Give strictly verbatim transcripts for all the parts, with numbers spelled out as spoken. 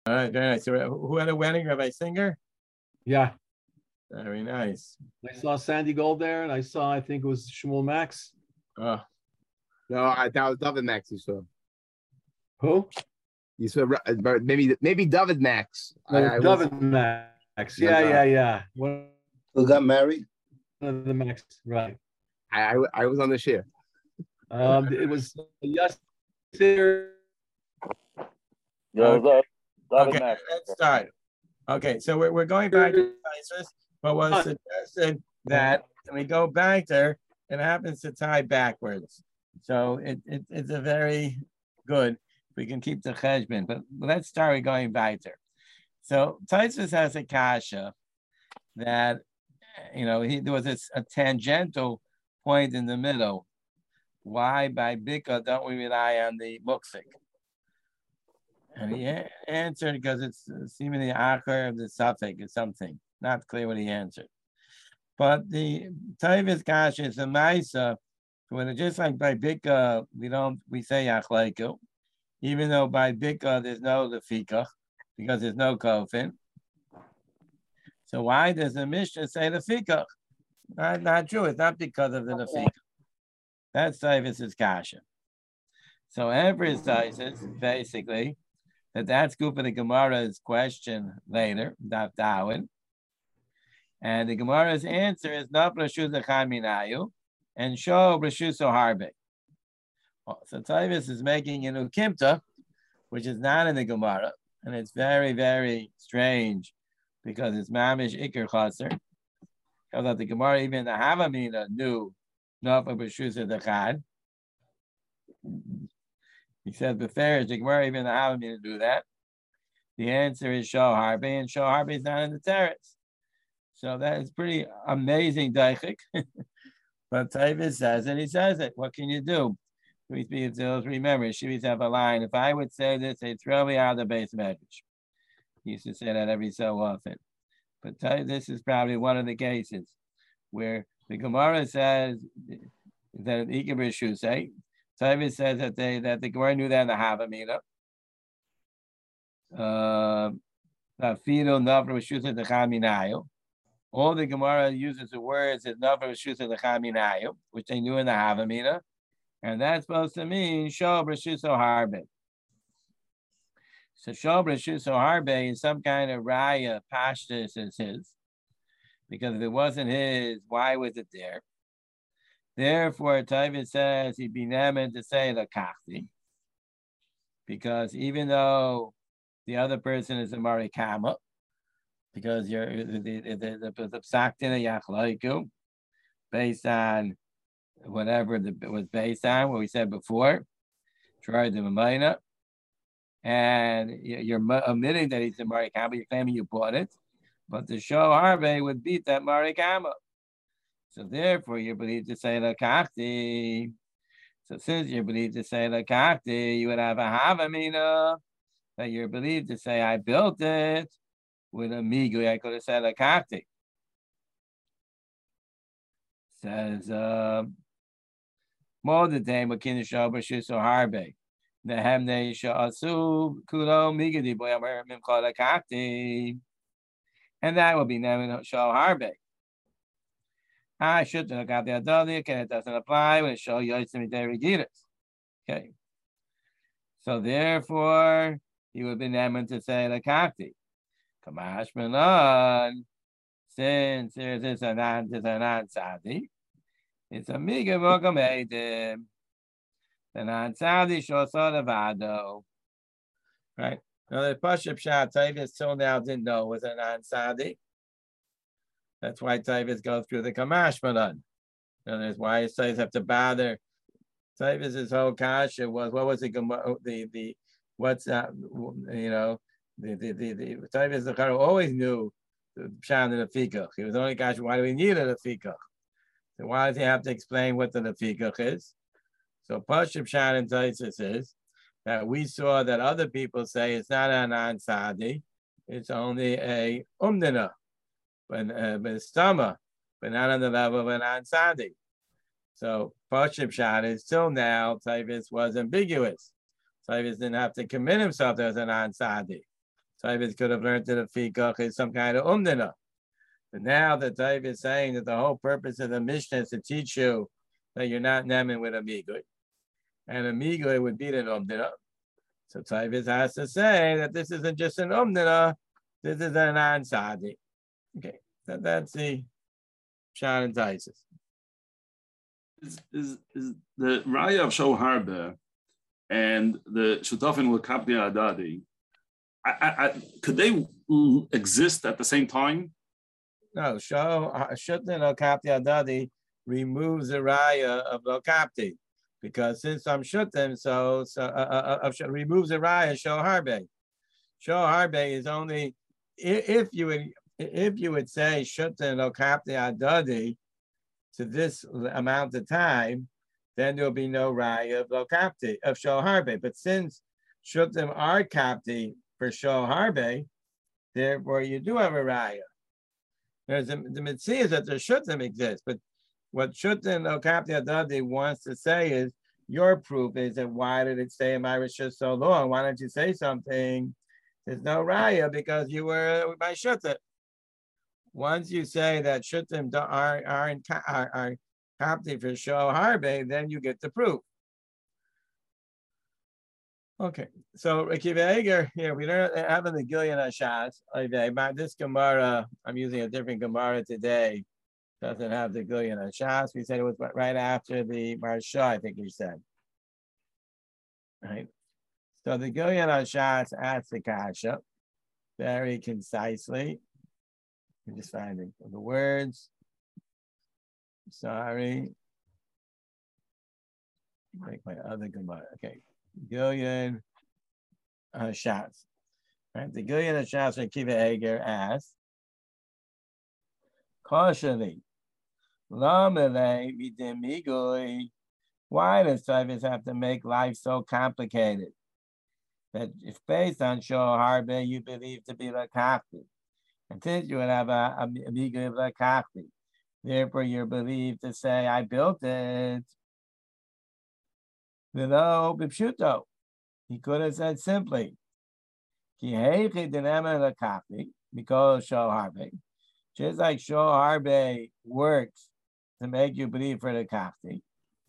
All right, very nice. So who had a wedding? Rabbi Singer? Yeah. Very nice. I saw Sandy Gold there, and I saw, I think it was Shmuel Max. Oh. No, I, that was David Max you saw. Who? You saw maybe maybe David Max. No, I, I David was, Max. Yeah, yeah, yeah. One Who got married? of the Max, right. I, I, I was on the share. Um, it was yesterday. Okay, okay let's start. Okay, so we're, we're going back to Isis, but was suggested that we go back there, it happens to tie backwards. So it, it it's a very good, we can keep the cheshbon, but let's start with going back there. So Taisus has a kasha that, you know, he, there was a, a tangential point in the middle. Why by Bika don't we rely on the muksik? And he a- answered because it's seemingly akar of the suffix or something. Not clear what he answered. But the Tavis kasha is a maisa. When it's just like by Bika, we don't we say achlaiku, even though by Bika there's no lefika because there's no kofin. So why does the Mishnah say lefika? Not, not true. It's not because of the lefika. That's Tavis's kasha. So emphasizes basically that that's good for the Gemara's question later, Daf Dawin. And the Gemara's answer is not Rashus Chaminayu and Show Rashus Harbe. So Tavis is making an ukimta, which is not in the Gemara, and it's very, very strange because it's Mamish Iker Chaser. Because the Gemara, even the Havamina knew not for Rashus Chad. He said, "Befair, the Gemara even the Havamina do that." The answer is Show Harbe, and Show Harbe is not in the terrace. So that is pretty amazing daichik. But Tavis says it, he says it. What can you do? Remember, Shivis have a line. If I would say this, they'd throw me out of the base medrash. He used to say that every so often. But this is probably one of the cases where the Gemara says that Ikabir say. Tavis says that they that the Gemara knew that in the Havamina. Uh, all the Gemara uses the words as Nafar Rishus Lechaminayu, which they knew in the Havamina, and that's supposed to mean Shob Rishus Harbe. So Shob Rishus Harbe is some kind of Raya Pashtus is his, because if it wasn't his, why was it there? Therefore, Tavis says he'd be named to say the Kachti, because even though the other person is a Marikama, because you're the the the the psaktin yachlaiku based on whatever the, it was based on, what we said before, tried the Mamayna, and you're admitting that he's a Marikama, you're claiming you bought it, but the show Harvey would beat that Marikama. So therefore, you believe to say the Kakti. So since you believe to say the Kakti, you would have a Havamina that you're believed to say, I built it with a Migui, I could have said a Kakti. Says, more the day, Makina Shoba Shiso Harbe. The Hemne Shasu Kulo Migadi Boy American called a Kakti. And that will be named Show Harbe. I should look at the Adali, and it doesn't apply when it show Yosim Derigitas. Okay. So therefore, he would be named to say the Kakti. Kamash Milan, since there's this anan, this anan sadi, it's a miga welcome edim. The nan sadi shosod avado. Right. Now the Pashup Shah Tavis till now didn't know it was an anan sadi. That's why Tavis goes through the Kamash Milan. And that's why it says have to bother. Tavis's whole kasha was what was the the the what's that? You know. The the the the Tavis Zachar always knew the pshat and the fikach. He was only gosh, why do we need a fikach? So why does he have to explain what the fikach is? So Pashup Pshat and Taisus is that we saw that other people say it's not an ansadi, it's only a umdina, but uh, but stama, but not on the level of an ansadi. So Pashup Pshat is till now Tavis was ambiguous. Tavis didn't have to commit himself as an ansadi. Tavis could have learned that a fikach is some kind of umdana. But now the Tavis is saying that the whole purpose of the Mishnah is to teach you that you're not nemin with a migui. And a migui would be an umdana. So Tavis has to say that this isn't just an umdana, this is an ansadi. Okay, that, that's the Pshat and Taisus. Is, is, is the Raya of Show Harbe and the Shutafin with Kapni Adadi, I, I, I, could they exist at the same time? No, Show Shutin Lo Kapti Adadi removes the Raya of Lo Kapti. Because since I'm Shutin, so, so uh, uh, uh, removes the Raya Show Harbe. Show Harbe is only, if you would, if you would say Shutin Lo Kapti Adadi to this amount of time, then there'll be no raya of lo kapti, of shol harbe. But since shutim are kapti for shol harbe, therefore you do have a raya. There's a, the mitzvah is that the shutim exists, but what shutim lo kapti adadi wants to say is your proof is that why did it stay in my rishus so long? Why don't you say something? There's no raya because you were by shutim. Once you say that shutim are are in are, are kapti for shol harbe, then you get the proof. Okay, so Akiva Eger here we learn having the Gilyon Hashas. By this Gemara, I'm using a different Gemara today. Doesn't have the Gilyon Hashas. We said it was right after the Marsha, I think we said. Right. So the Gilyon Hashas asks the kasha very concisely. I'm just finding the words. Sorry. Make my other Gemara. Okay. Gilyon Hashas. Right? The Gilyon Hashas from Akiva Eger asks, Koshali, Lamele Vidimigoi. Why does Tavis have to make life so complicated? That if based on Shol Harbe, you believe to be Lakakti. And since you would have a, a, a migui of Lakakti, therefore you're believed to say, I built it. V'lo b'pshuto. He could have said simply, Ki heichi dinema Lakakti, because Shol Harbe. Just like Shol Harbe works to make you believe for the Lakakti.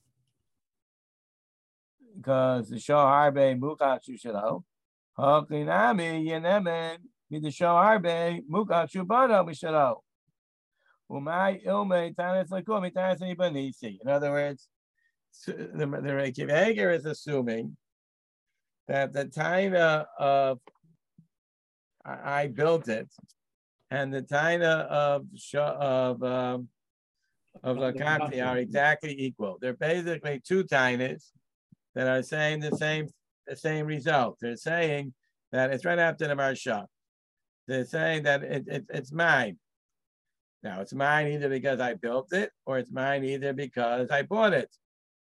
Because the Shol Harbe mukachu shelo, Haklinami yenemen. The show harbe mukachu bana mishalo. Umay ilme tanis lakum tanis ibanisi. In other words, the the Akiva Eger is assuming that the taina of I, I built it, and the taina of of um, of lakakti are exactly equal. They're basically two tainas that are saying the same the same result. They're saying that it's right after the marsha. They're saying that it, it, it's mine. Now, it's mine either because I built it or it's mine either because I bought it.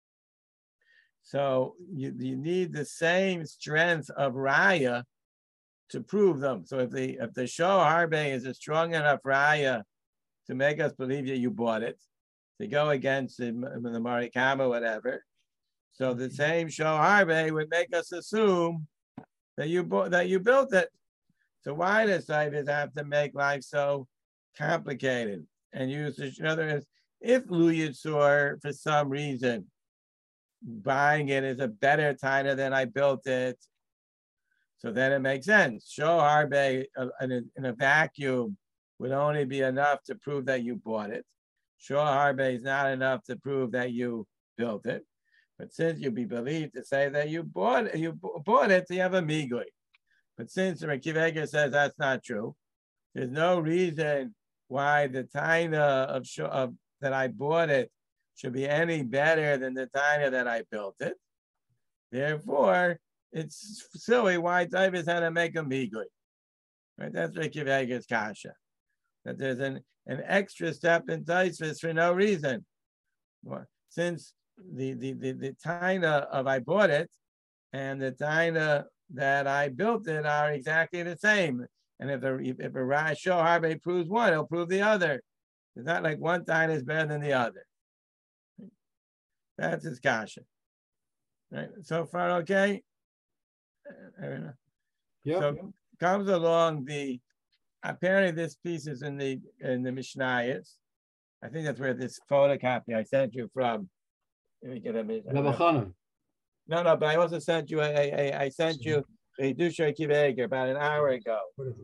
So you, you need the same strength of raya to prove them. So if the if the shol harbe is a strong enough raya to make us believe that you bought it, to go against the, the marikama or whatever, so the same shol harbe would make us assume that you bought that you built it. So why does Tavis have to make life so complicated and use this? In other words, if Lu Yitzur, for some reason, buying it is a better taina than I built it, so then it makes sense. Shol harbe uh, in, a, in a vacuum would only be enough to prove that you bought it. Shol harbe is not enough to prove that you built it. But since you be believed to say that you bought it, you bought it, so you have a migui. But since Akiva Eger says that's not true, there's no reason why the taina of, of that I bought it should be any better than the taina that I built it. Therefore, it's silly why Tavis had to make a migui. Right? That's Akiva Eger's kasha. That there's an, an extra step in Tavis for no reason. Since the the the, the taina of I bought it and the taina that I built it are exactly the same. And if a if, if a shol harbe proves one, it'll prove the other. It's not like one taina is better than the other. That's his kasha. Right. So far, okay. Yeah. So comes along the. Apparently, this piece is in the in the Mishnayos. I think that's where this photocopy I sent you from. Let me get a minute. Rabbi No, no, but I also sent you. I I, I sent you a Dusha Akiva Eiger about an hour ago.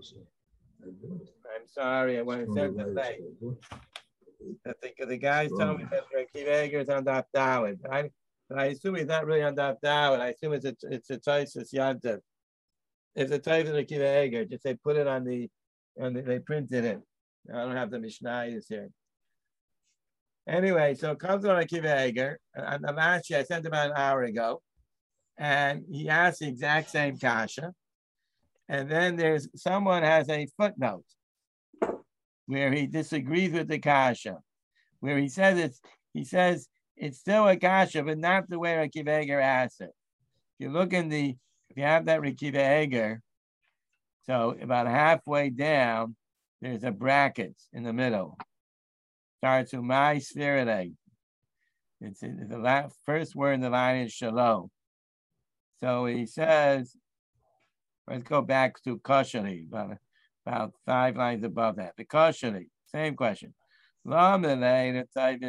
I'm sorry, I want to send it late. I think the guys told me that Akiva Eiger is on Daf Dalet. I but I assume he's not really on Daf Dalet. I assume it's a it's a Taisus Yantav. It's a Taisus Akiva Eiger. Just they put it on the and they printed it. I don't have the Mishnayos here. Anyway, so it comes on Akiva Eiger. And last year I sent him about an hour ago, and he asked the exact same kasha. And then there's someone has a footnote where he disagrees with the kasha, where he says it's he says it's still a kasha, but not the way Akiva Eiger asked it. If you look in the if you have that Akiva Eiger, so about halfway down, there's a bracket in the middle. Starts with my spirit. It's the last, first word in the line is shalom. So he says, let's go back to kosheri, about, about five lines above that. The kosheri, same question. Why does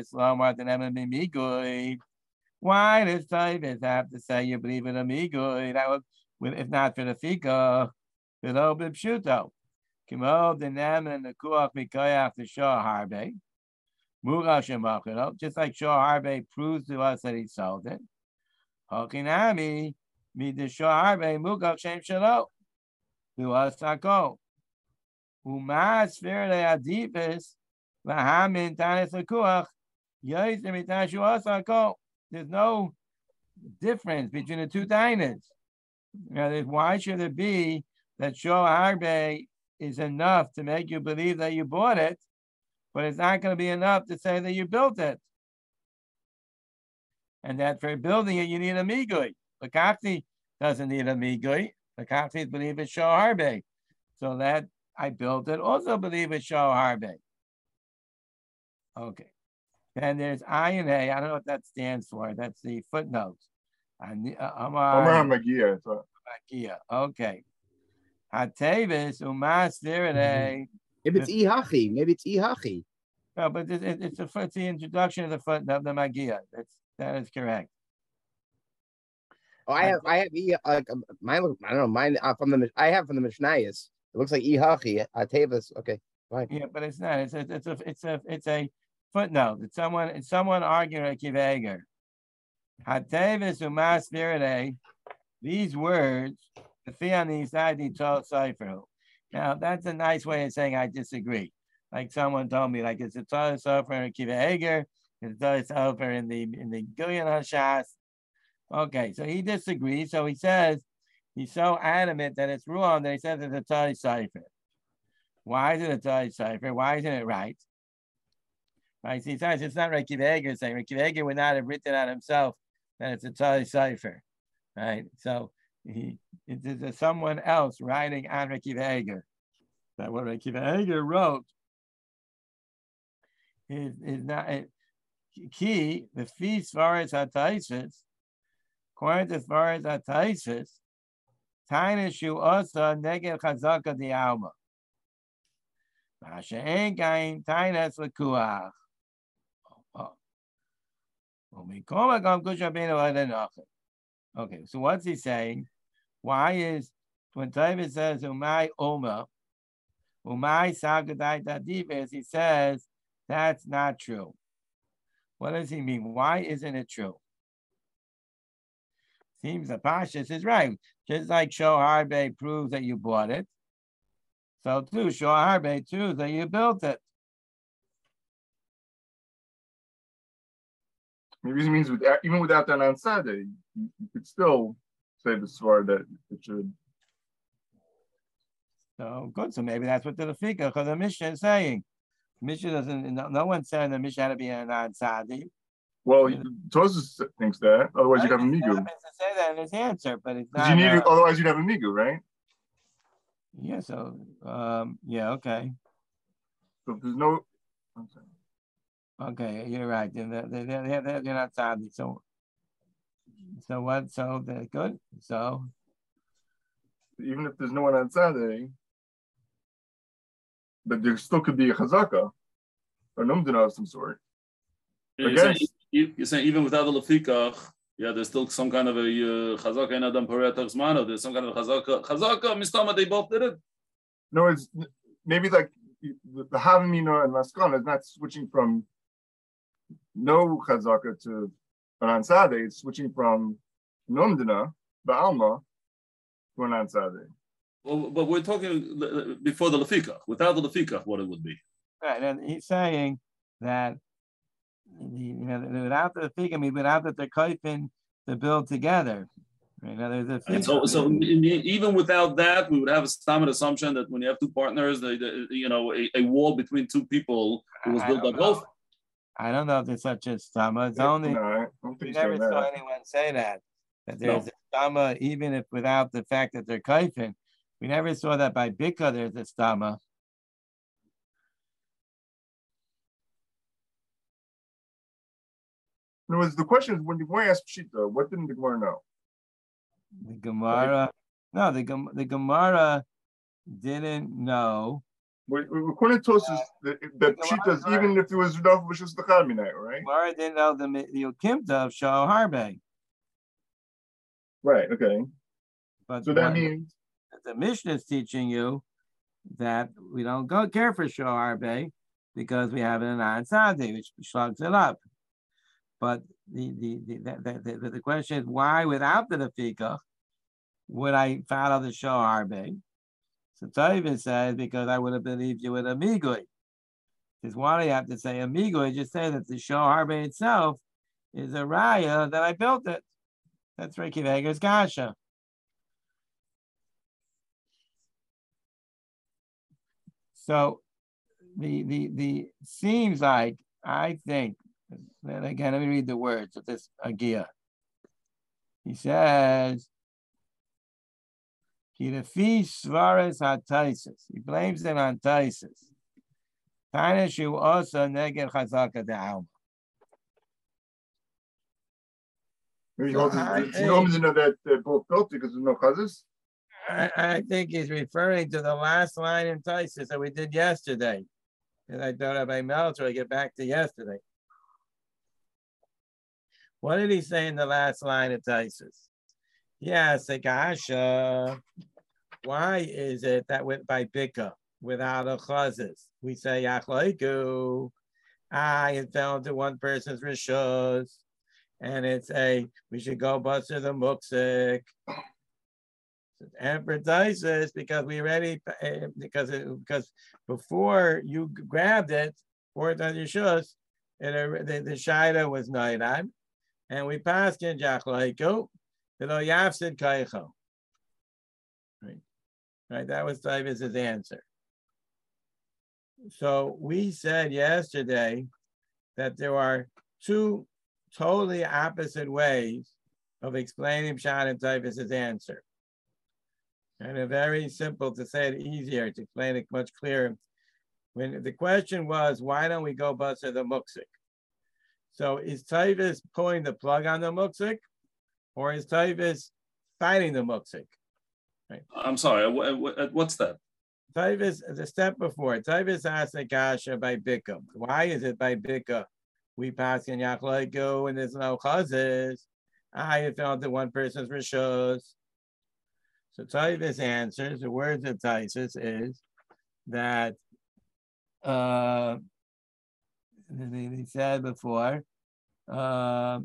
Tavis have to say you believe in a migui? That would, if not for the fika, the little bit pshuto. Kimo the nam and the kuach mikoyach the shah harbe. Just like Shah Harbe proves to us that he sold it. Hokinami, me the Shah Harbe, Mugach Shem Shalo. To us, Sako. Umas Ferde Adipis, Lahamin Tanis Akuach, Yaisimitash Sako. There's no difference between the two diners. Now, why should it be that Shah Harbe is enough to make you believe that you bought it? But it's not going to be enough to say that you built it. And that for building it, you need a migui. Lakafti doesn't need a migui. Lakafti believe it's Shah Harbe. So that I built it, also believe it's Shah Harbe. Okay. Then there's I and A. I don't know what that stands for. That's the footnote. Amar Magia. Okay. Hatavis umas direne. Maybe it's Ihachi. Maybe it's Ihachi. No, but it, it, it's, a, it's the introduction of the foot of the Magia. That's that is correct. Oh, I have I have like mine. I don't know mine uh, from the I have from the Mishnayos. It looks like Ihachi. Atavis. Okay, fine. Yeah, but it's not. It's a it's a it's a it's a footnote. It's someone it's someone arguing a kiveger. Hatavis umas viride. These words, the fiani sadi tol sefer. Now, that's a nice way of saying I disagree. Like someone told me, like it's a Torah Sofer in Akiva Eiger, it's a Torah Sofer in the in the Gilyon HaShas. Okay, so he disagrees. So he says he's so adamant that it's wrong that he says it's a Torah Sofer. Why is it a Torah Sofer? Why isn't it right? Right. So he says it's not Akiva Eiger saying Akiva Eiger would not have written out himself that it's a Torah Sofer. Right. So he it is someone else writing on Akiva Eiger. That what Akiva Eiger wrote is, is not a key. The feast Svares HaTaisis, according to Svares HaTaisis, Tainishu Osa Neged Chazaka Di Alma. Masha Ein Gain Tainas Lekuach. Okay, so what's he saying? Why is when David says Umay Oma, Umay Sagadai Dadives, he says that's not true. What does he mean? Why isn't it true? Seems the Pashas is right. Just like Shah Harbe proves that you bought it, so too Shah Harbe proves that you built it. Maybe it means with, even without that on Saturday, you, you could still say the svar that it should. So good. So maybe that's what the Lefika, because the Mishnah is saying. The Mishnah doesn't. No, no one's saying the Mishnah had to be a non-sadi. Well, Tosus thinks that. Otherwise, you'd have a migu. He happens to say that in his answer, but it's not. You need. Uh, otherwise, you'd have a migu, right? Yeah. So, um, yeah. Okay. So if there's no. I'm sorry. Okay, you're right. They're, they're, they're, they're not sadi. So, so what? So they're good. So, even if there's no one on Saturday, but there still could be a chazaka or numdana of some sort. You're saying, you're saying even without the lefikach, yeah, there's still some kind of a chazaka in Adam Paretach Zmano. There's some kind of chazaka. Chazaka, mistama, they both did it. No, it's maybe like the, the Havamina and Maskana is not switching from no chazaka to an ansade. It's switching from numdana, ba'alma, to an ansade. Well, but we're talking before the lefikach. Without the lefikach, what it would be. Right, and he's saying that you know without the lefikach, I mean without that they're kaifin to build together. Right? Now, there's a and so, so even without that, we would have a standard assumption that when you have two partners, they, they, you know, a, a wall between two people was built by both. I don't know if there's such a stama. It's only no, I don't think we never so, saw that. anyone say that that there's No. a stama even if without the fact that they're kaifin. We never saw that by bika there's a stama. No, the question is when the Gemara asked Pshita, what didn't the Gemara know? The Gemara, no, the the Gemara didn't know. According to us, that that Pshita is even if it was Rudolph Bishus the Chaminite, right? Gemara didn't know the the Ukimta of Shal Harbe. Right. Okay. But So that one, means the Mishnah is teaching you that we don't go care for Shal Harbe because we have an Ansadi, which slugs it up. But the the the, the, the, the question is why without the Nefika would I follow the Shal Harbe? So Tovim says because I would have believed you with a Migui. Because why do you have to say a Migui? Just say that the Shal Harbe itself is a raya that I built it. That's Ricky Vega's Gasha. So the the the seems like I think, and again, let me read the words of this Agia. He says, he blames it on Taisis. Tanishu also neged chazaka de alma. maybe you know that they're both built because there's no chazis. I, I think he's referring to the last line in Taisis that we did yesterday. And I thought about Melter, I get back to yesterday. What did he say in the last line of Taisis? Yes, Akasha. Why is it that went by Bika without a chazis? We say Yachloiku. Ah, it fell into one person's rishos. And it's a, we should go buster the muksik. And for Taisis, because we already, because it, because before you grabbed it, for it on your shus, it, the, the shaida was naidam. And we passed in Jachlaiku, below Yafsid Kaicho. Right. Right. That was Tavis's answer. So we said yesterday that there are two totally opposite ways of explaining Pshat and Tavis's answer. And a very simple to say it easier, to explain it much clearer. When the question was, why don't we go bust the muksik? So is Tavis pulling the plug on the muksik, or is Tavis fighting the muksik? Right. I'm sorry, what's that? Tavis, the step before, Tavis asked the kasha by Bika. Why is it by Bika? We pass in Yachlaiku and there's no chazes. I found that one person's rishos. So Tavis answers, the words of Taisus is that uh, he said before, uh,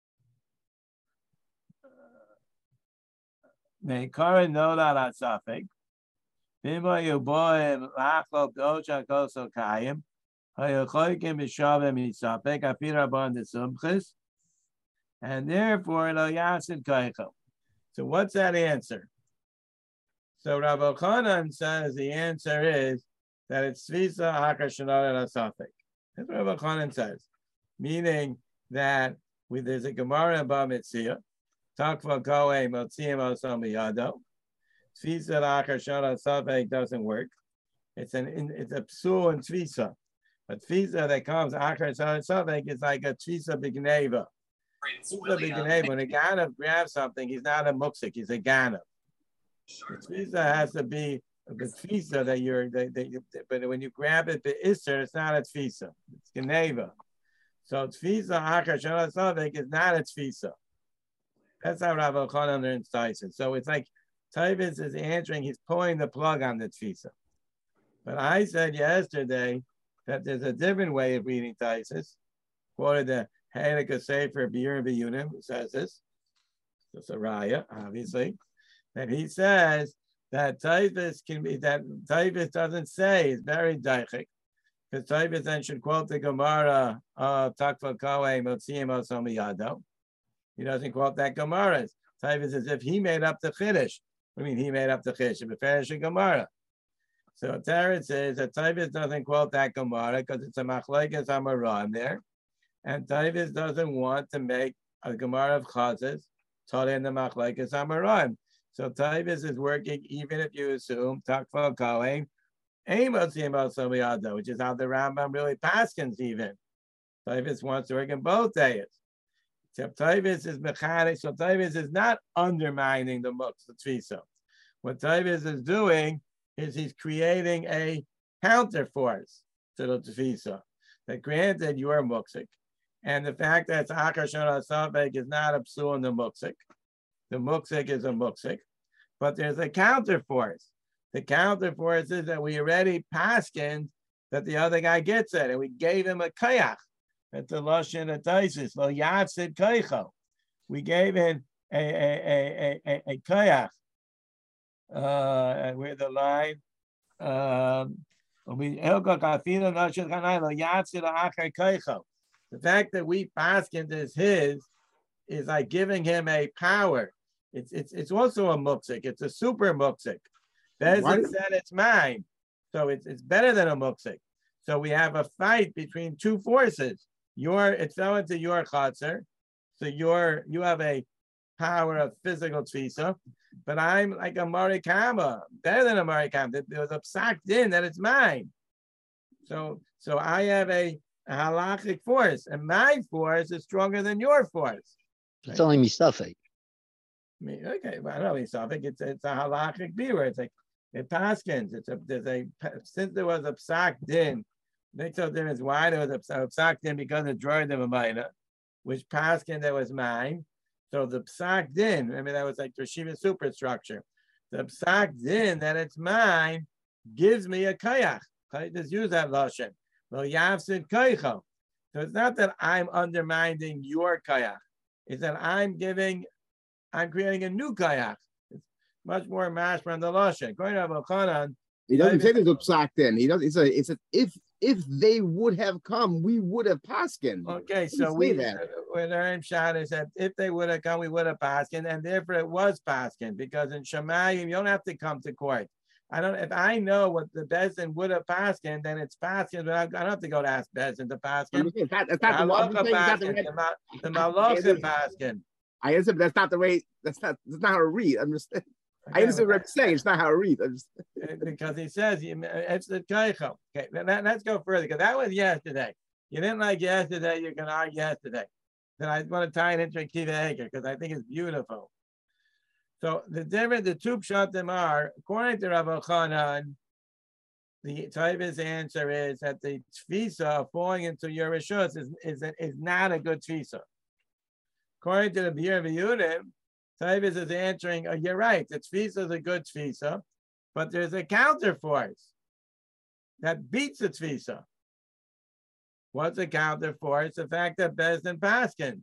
may Karen know that on Suffolk. Bima Yuboim Lachlob Docha Koso Kayim, Hayachoikim Bishavim Isapek, Apirabon the Sumchis, and therefore Lo Yasin Kaicho. So what's that answer? So Rabbi Chanan says the answer is that it's Svisa Hakashanot and Asafik. That's what Rabbi Chanan says, meaning that we, there's a Gemara in Bamitzia, Takva Kohe Motziyim Osam Yado. Tvisa Hakashanot Asafik doesn't work. It's an it's a psul and tvisa, but tvisa that comes Hakashanot Asafik is like a tvisa bigneva. Tvisa bigneva. When a ganav grabs something, he's not a muksik, he's a ganav. The tfisa has to be the tfisa that you're, that, that you, but when you grab it, the isser, it's not a tfisa. It's geneva. So tfisa achar shana savik is not a tfisa. That's how Rav Elchanan learns Tyson. So it's like Tavis is answering, he's pulling the plug on the tfisa. But I said yesterday that there's a different way of reading Taisus. Quoted the Halakha Sefer Biur B'Yunim, who says this. It's a raya, obviously. That he says that Tavis can be, that Tavis doesn't say, it's very daichik. Because Tavis then should quote the Gemara of Takva Kohe Motziyim Osom Yado. He doesn't quote that Gemara. Tavis as if he made up the Chiddush. I mean, he made up the Chiddush, the Farish Gemara. So Teretz says that Tavis doesn't quote that Gemara because it's a Machlekes Amarim there. And Tavis doesn't want to make a Gemara of Chazes taught in the Machlekes Amarim. So Tavis is working even if you assume Takva Kohen, which is how the Rambam really paskins even. Tavis wants to work in both days. Except Tavis is mechanic, so Tavis is not undermining the Muktzah, the Tfisa. What Tavis is doing is he's creating a counterforce to the Tfisa. That granted you are Muksik. And the fact that it's Achar Shana Savek is not a psul in the Muksik. The Muksik is a Muksik. But there's a counterforce. The counterforce is that we already paskined that the other guy gets it, and we gave him a kayach. That's the lashon of Taisus. Lo yafsid kaycho. We gave him a a a a a kayach. Uh, where the line. Um, the fact that we paskined is his is like giving him a power. It's it's it's also a muksik. It's a super muksik. Bezin said it's mine, so it's it's better than a muksik. So we have a fight between two forces. Your it fell into your chatzar, so your you have a power of physical tfisa, but I'm like a marikama, better than a marikama. There was a psak din that it's mine. So so I have a, a halachic force, and my force is stronger than your force. You're telling me stuff, eh? I mean, okay, well, I don't know stuff. It's it's a halachic beer. It's like it paskins. It's a there's a since there was a psak din. Next difference is why there was a, a psak din because it droid them a minor, which paskin that was mine. So the psak din, I mean that was like the Shiva superstructure. The psak din that it's mine gives me a kayach. I just use that lashon. Well, yavsid kaycho. So it's not that I'm undermining your kayach. It's that I'm giving, I'm creating a new kayach. It's much more mash from the lashon. Going to Elchanan. He doesn't say there's a psak din. He doesn't. It's a. It's a. If if they would have come, we would have paskin. Okay, so we when Aaron Shad said if they would have come, we would have paskin, and therefore it was paskin because in Shemayim you don't have to come to court. I don't. If I know what the Bezin would have paskin, then it's paskin. But I, I don't have to go to ask Bezin to paskin. It's not, it's not the, the, the Malachim paskin. I answer, but that's not the way. That's not. That's not how to read. Understand? I understand what I'm saying. It's not how to read. Because he says it's the kaicho. Okay, let, let's go further because that was yesterday. You didn't like yesterday. You can argue yesterday. Then I want to tie it into Akiva Eger because I think it's beautiful. So the different, the two pshatim are according to Rav Elchanan. The Tavis answer is that the tfisa falling into your rishus is is is not a good tfisa. According to the Biur B'Yunim, Tavis is answering, oh, you're right, the tfisa is a good tfisa, but there's a counterforce that beats the tfisa. What's the counterforce? The fact that Bezdin paskin.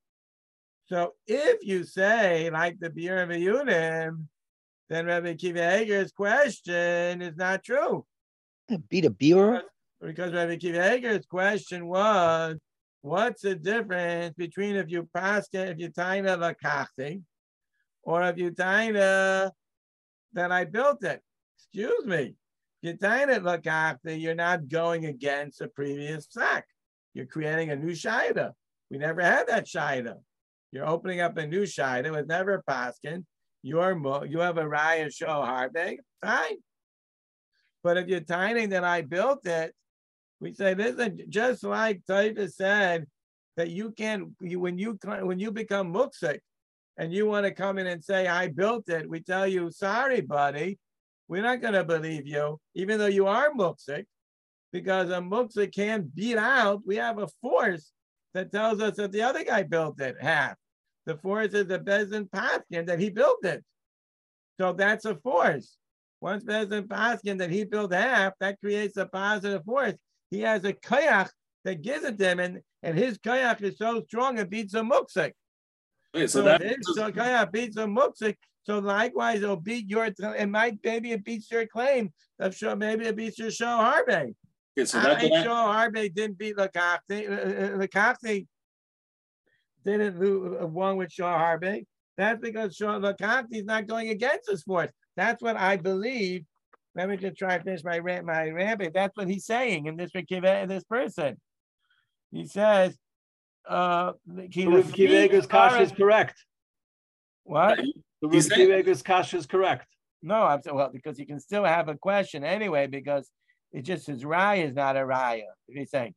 So if you say, like the Biur B'Yunim, then Rabbi Akiva Eger's question is not true. Beat a biur? Because, because Rabbi Akiva Eger's question was, what's the difference between if you paskin, if you taina lakachti, or if you taina that I built it? Excuse me. If you taina lakachti, you're not going against a previous psak. You're creating a new shaida. We never had that shaida. You're opening up a new shaida. It was never paskin. You're you have a raya show harbe. Fine. But if you're tiny that I built it, we say this is just like Taita said that you can you when you when you become muksik, and you want to come in and say, I built it, we tell you, sorry, buddy, we're not going to believe you, even though you are Muksik, because a Muksik can't beat out. We have a force that tells us that the other guy built it half. The force is the Bezin Paskin that he built it. So that's a force. Once Bezin Paskin that he built half, that creates a positive force. He has a koyach that gives it to him, and, and his koyach is so strong it beats a Muksik. Okay, so, So that his koyach beats a Muksik. So likewise, it'll beat your, it might, maybe it beats your claim of show, maybe it beats your show Harbe. okay, so I that, ain't sure Harbe didn't beat Lakakti. Lakakti didn't lose one with Shaw Harbe. That's because Shaw Lakakti is not going against the sports. That's what I believe. Let me just try to finish my my rampage. That's what he's saying in this this person. He says, uh, Ruth Kiveger's kasha is correct. What? The Ruth Kiveger's kasha is correct. No, I'm saying, well, because you can still have a question anyway, because it just his raya is not a raya. He's saying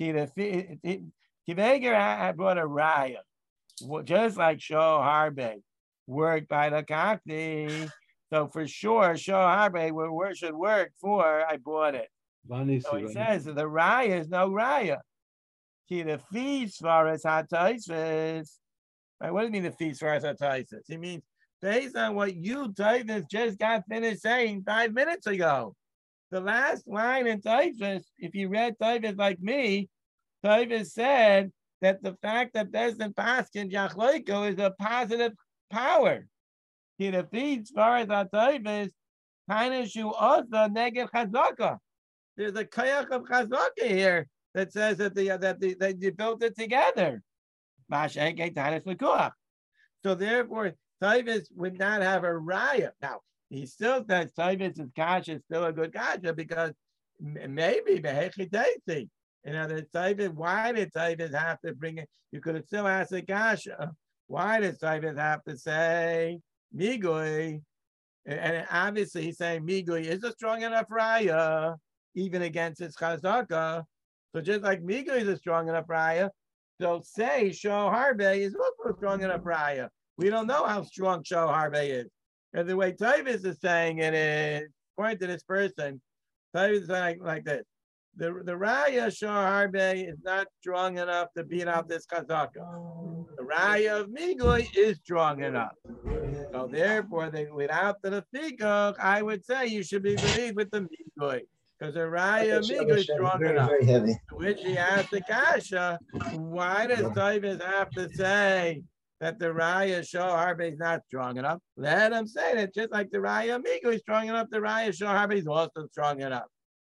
Kiveger brought a raya, just like Shaw Harbe worked by the Kakti. So for sure, Shaw Harbe where should work for. I bought it. So he says that the raya is no raya. Ki the fees for us hataisis. Right? What do you mean the fees for us hataisis? He means based on what you Taivas just got finished saying five minutes ago. The last line in Taivas, if you read Taivas like me, Taivas said that the fact that Bezdin Paskin Yachloiko is a positive power. He defeats far as Taivas, Tainashu also neged Chazaka. There's a kayak of Chazaka here that says that the that the that you built it together. So therefore, Taivas would not have a raya. Now, he still says Taivas' kasha is still a good kasha because maybe Behechidesi. In other words, Taivas, why did Taivas have to bring it? You could have still asked a kasha. Why does Taivas have to say Migui? And obviously he's saying Migui is a strong enough raya, even against its chazaka. So just like Migui is a strong enough raya, so say Shaw Harbe is also a strong enough raya. We don't know how strong Shaw Harbe is. And the way Taivas is saying it is, according to this person, Taivas is saying like this. The, the Raya Shaw Harbe is not strong enough to beat out this Kazaka. The Raya of Migui is strong enough. So therefore, they, without the Fikach, I would say you should be believed with the Migui. Because the Raya of Migui is strong very, enough. Very heavy. To which he asked the Kasha, why does Taivas have to say that the Raya Shaw Harbe is not strong enough? Let him say that just like the Raya Migui is strong enough, the Raya Shaw Harbe is also strong enough.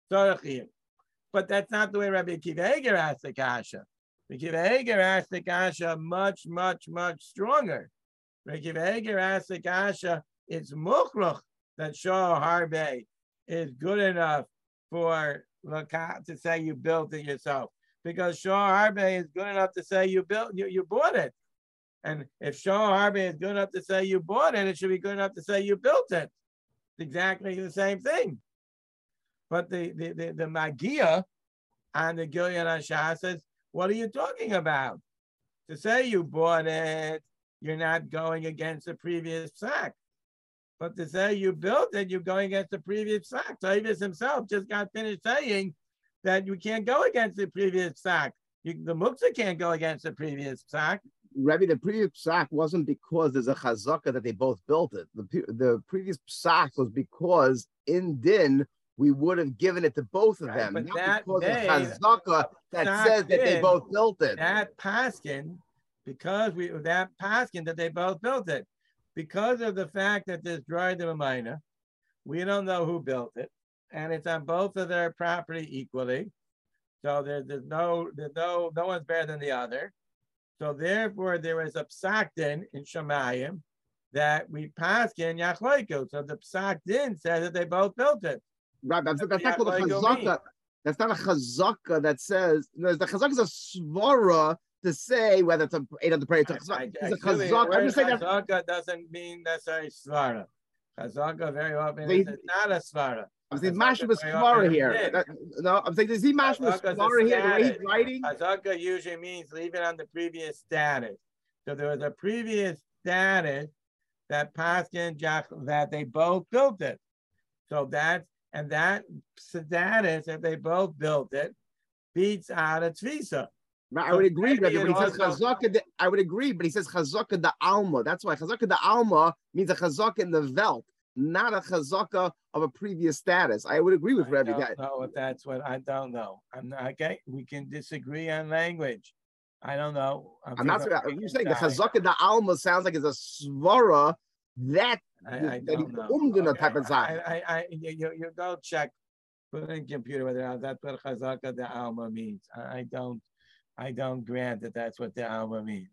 But that's not the way Rabbi Akiva Eger asked the Kasha. Rabbi Akiva Eger asked the Kasha much, much, much stronger. Rabbi Akiva Eger asked the Kasha, it's Mukhruch that Shaw Harbe is good enough for to say you built it yourself. Because Shaw Harbe is good enough to say you built you, you bought it. And if Shaw Harbe is good enough to say you bought it, it should be good enough to say you built it. It's exactly the same thing. But the the the, the Magia on the Gilyon Ashah says, what are you talking about? To say you bought it, you're not going against the previous sack. But to say you built it, you're going against the previous sack. Taivas himself just got finished saying that you can't go against the previous sack. You, the Muktzah can't go against the previous sack. Rabbi, the previous psak wasn't because there's a chazaka that they both built it. The, the previous psak was because in din, we would have given it to both of Right, them. but Not that because day, of chazaka that says that they both built it. That paskin, because we that paskin that they both built it, because of the fact that there's droid of a minor, we don't know who built it, and it's on both of their property equally. So there's there's no there's no no one's better than the other. So therefore, there was a psak din in Shemayim that we paskin yachloiku. So the psak din says that they both built it. Right, that's, that's not called a chazaka. That's not a chazaka that says, no, the chazaka is a svara to say whether it's a eight of the prayer. It's a chazaka. I'm just saying that chazaka doesn't mean necessarily svara. Chazaka very often They, is not a svara. I'm saying Masha was svara here. That, no, I'm saying is he Masha was svara here? The way he's writing. Chazaka usually means leave it on the previous status. So there was a previous status that Paskin that they both built it. So that's and that status that they both built it beats out a Tvisa. I So would agree, maybe but it he says also- chazaka. de- I would agree, but he says chazaka the alma. That's why chazaka the alma means a chazaka in the velt, not a chazaka of a previous status. I would agree with I Rebbe. don't know if that's what I don't know. I'm not okay. We can disagree on language. I don't know. I'm, I'm not. thinking of You're saying the guy. chazaka the alma sounds like it's a svara that I, I that don't he's know. umdana Okay, type of I, zach. I, I, you, you you go check, put it in computer whether that's what chazaka the alma means. I, I don't, I don't grant that that's what the alma means.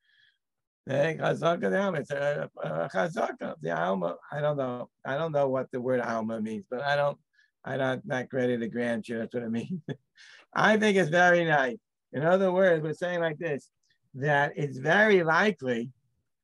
The chazaka the alma, it's a, a chazaka the alma. I don't know. I don't know what the word alma means, but I don't. I'm not not ready to grant you that's what it means. I think it's very nice. In other words, we're saying like this, that it's very likely.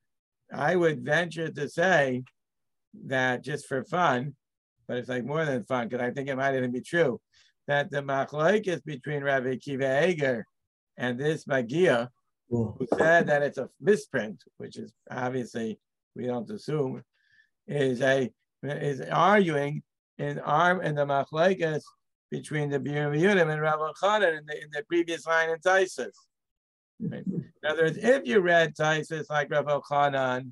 I would venture to say that just for fun, but it's like more than fun because I think it might even be true, that the machlokes between Rabbi Akiva Eger and this Magia, who said that it's a misprint, which is obviously we don't assume, is a is arguing in arm in the machlokes between the Bir Yudim and Rabbi Chanan in the in the previous line in Taisus. Right? In other words, if you read Taisus like Rabbi Chanan,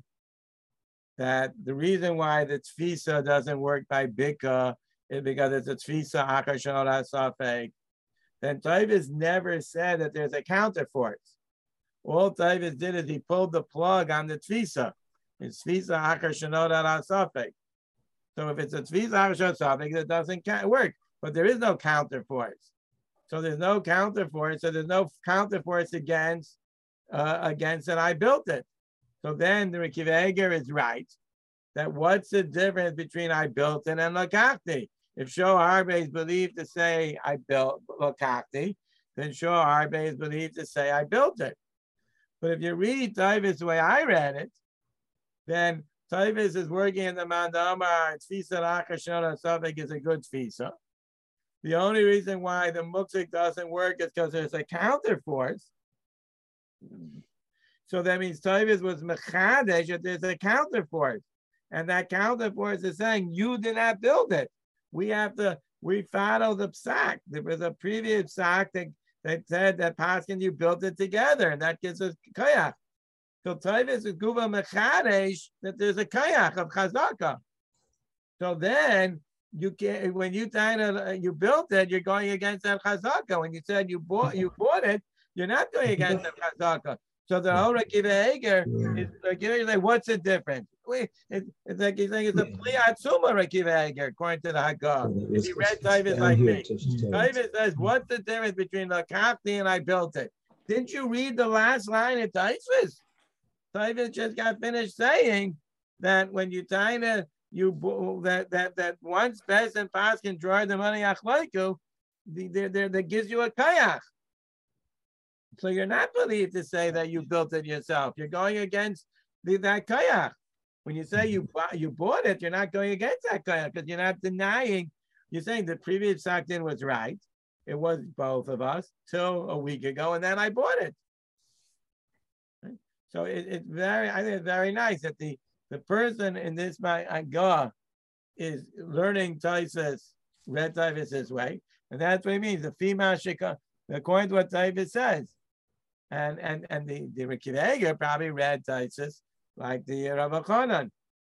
that the reason why the tfisa doesn't work by bika is because it's a tfisa akashon asafek, then Tavis never said that there's a counterforce. All Tavis did is he pulled the plug on the tfisa. It's tfisa akashon asafek. So if it's a tfisa akashon asafek, it doesn't work. But there is no counterforce. So there's no counterforce. So there's no counterforce against uh, against that I built it. So then the Akiva Eger is right that what's the difference between I built it and Lakakti? If Shoah Harbe is believed to say I built Lakakti, then Shoah Harbe is believed to say I built it. But if you read Tavis the way I read it, then Tavis is working in the Mandamar, Tfisa Rakashona Safek is a good Tfisa. The only reason why the Muksik doesn't work is because there's a counterforce. So that means Tavis was mechadesh that there's a counterforce. And that counterforce is saying, you did not build it. We have to, we follow the psak. There was a previous psak that, that said that Paskin, you built it together, and that gives us kayach. So Tavis is guva mechadesh that there's a kayach of chazaka. So then, you can when you kind of you built it, you're going against that chazaka. When you said you bought you bought it, you're not going against that chazaka. So the whole Akiva Eger is like, you know, you're like, what's the difference? Wait, it, it's like he's saying it's a pliatzuma Akiva Eger, according to the Haggah. If you read Tavis like me, Tavis says, what's the difference between the Lakakti and I built it? Didn't you read the last line of Tavis? Tavis just got finished saying that when you kind of you that that that once Bez and Pas can draw the money achlaiku, there there that gives you a kayach. So you're not believed to say that you built it yourself. You're going against the, that kayach. When you say you bought you bought it, you're not going against that kayach because you're not denying. You're saying the previous sakdin was right. It was both of us till a week ago, and then I bought it. Right? So it, it's very, I think it's very nice that the The person in this Agah is learning Taisus, read Taisus this way, and that's what it means. The female shika, according to what Taisus says, and and and the the Akiva Eger probably read Taisus like the Rabbi Chanan.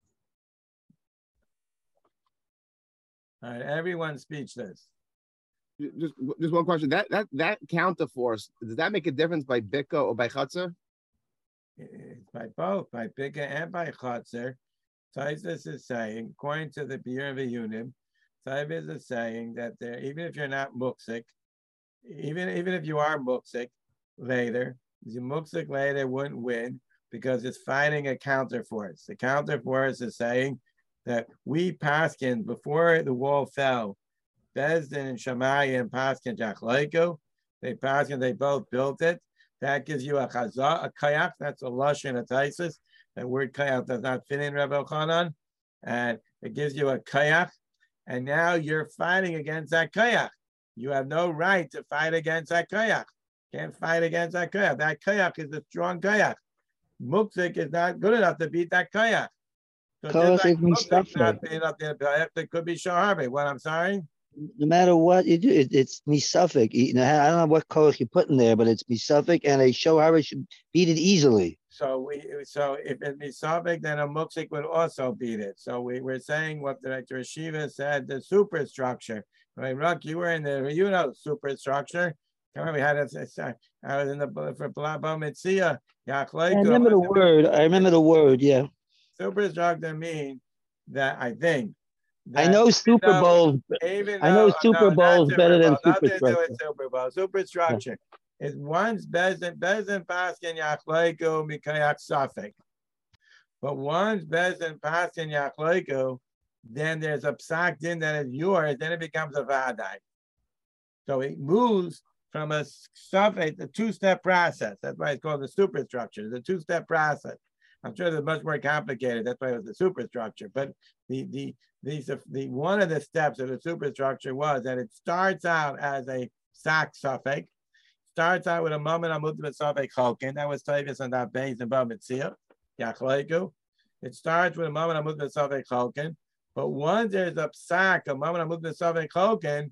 All right, everyone's speechless. Just just one question. That that that counterforce, does that make a difference by Bika or by Chatzar? It's by both, by Bika and by Chatzar. Taisus is saying, according to the Bir V'Yunim, Taisus is saying that there, even if you're not muksik, even even if you are muksik later, the muksik later wouldn't win because it's fighting a counterforce. The counterforce is saying that we paskin before the wall fell, Bezdin and Shammai and paskin Jachlaiku, they paskin, they both built it. That gives you a chazah, a kayak. That's a lush and a taisis. That word kayak does not fit in Rebbe Chanan, and it gives you a kayak. And now you're fighting against that kayak. You have no right to fight against that kayak. Can't fight against that kayak. That kayak is a strong kayak. Mukzik is not good enough to beat that Kayach. So Koach is Mukzik not misafek. big enough to beat Kayach, it could be Shaharbe. What I'm sorry? No matter what you do, it, it's misafek. You know, I don't know what koach you put in there, but it's misafek, and a shohar should beat it easily. So we, so if it be Savik, then a Mukzik would also beat it. So we were saying what the Director Shiva said, the superstructure. Right, Ruck, you were in the, you know, superstructure. Come on, we had a, I was in the, for Blabo Mitzia. I remember the word. I remember the word, yeah. Superstructure means that I think. I know Super Bowl. I know Super Bowl's better than superstructure. Super Bowl. Superstructure. Is once Bezin Bezin Paskin Yachleiku Mikayak Safik. But once Bezin Paskin Yachleiku, then there's a psak din that is yours, then it becomes a vadai. So it moves from a Safik, the two-step process. That's why it's called the superstructure, the two-step process. I'm sure it's much more complicated. That's why it was the superstructure. But the the these the one of the steps of the superstructure was that it starts out as a sak Safik. Starts out with a moment on Mutzah Safek Cholkin. That was Tavis on that base and Bamitzia. Yachleiku. It starts with a moment on Mutzah Safek Cholkin. But once there's a psak, a moment on Mutzah Safek Cholkin,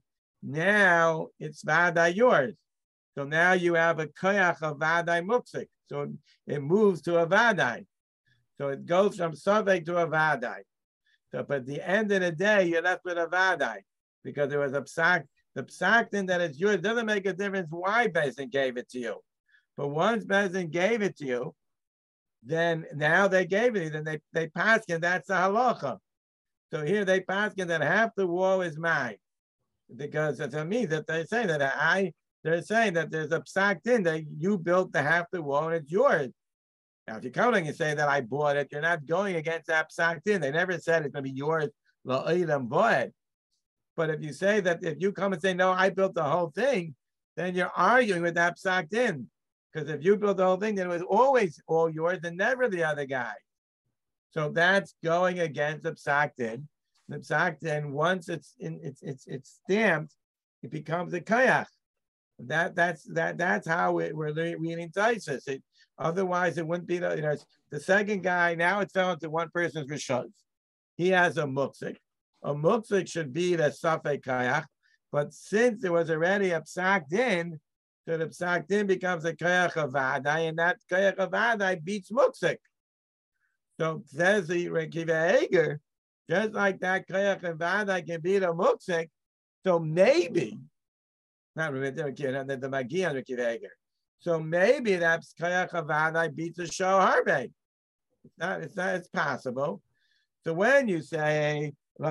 now it's Vadai yours. So now you have a Koyach of Vadai Mukzik. So it moves to a Vadai. So it goes from Safek to a Vadai. So but at the end of the day, you're left with a Vadai because there was a psak. The psak din that is yours doesn't make a difference why Bezin gave it to you. But once Bezin gave it to you, then now they gave it to you, then they, they paskin, that's the halacha. So here they paskin that half the wall is mine. Because it means that they say that I, they're saying that there's a psak din that you built the half the wall and it's yours. Now, if you're coming and say that I bought it, you're not going against that psak din. They never said it's going to be yours, la'idam voed. But if you say that, if you come and say, no, I built the whole thing, then you're arguing with that psak din. Because if you built the whole thing, then it was always all yours and never the other guy. So that's going against the psak din. The psak din, once it's in, it's it's it's stamped, it becomes a kayach. That that's that that's how it, we're reading Taisus. It otherwise it wouldn't be the, you know, the second guy. Now it's fell into one person's rishos. He has a mukzik. A mukzik should be the safek kayach, but since there was already a psak din, so the psak din becomes a kayach of vadai, and that kayach of vadai beats mukzik. So says the Rekiva Eger, just like that kayach of vadai can beat a mukzik, so maybe, not the the magi on Rekiva Eger, so maybe that kayach of vadai beats a show harbe. It's not. It's not. It's possible. So when you say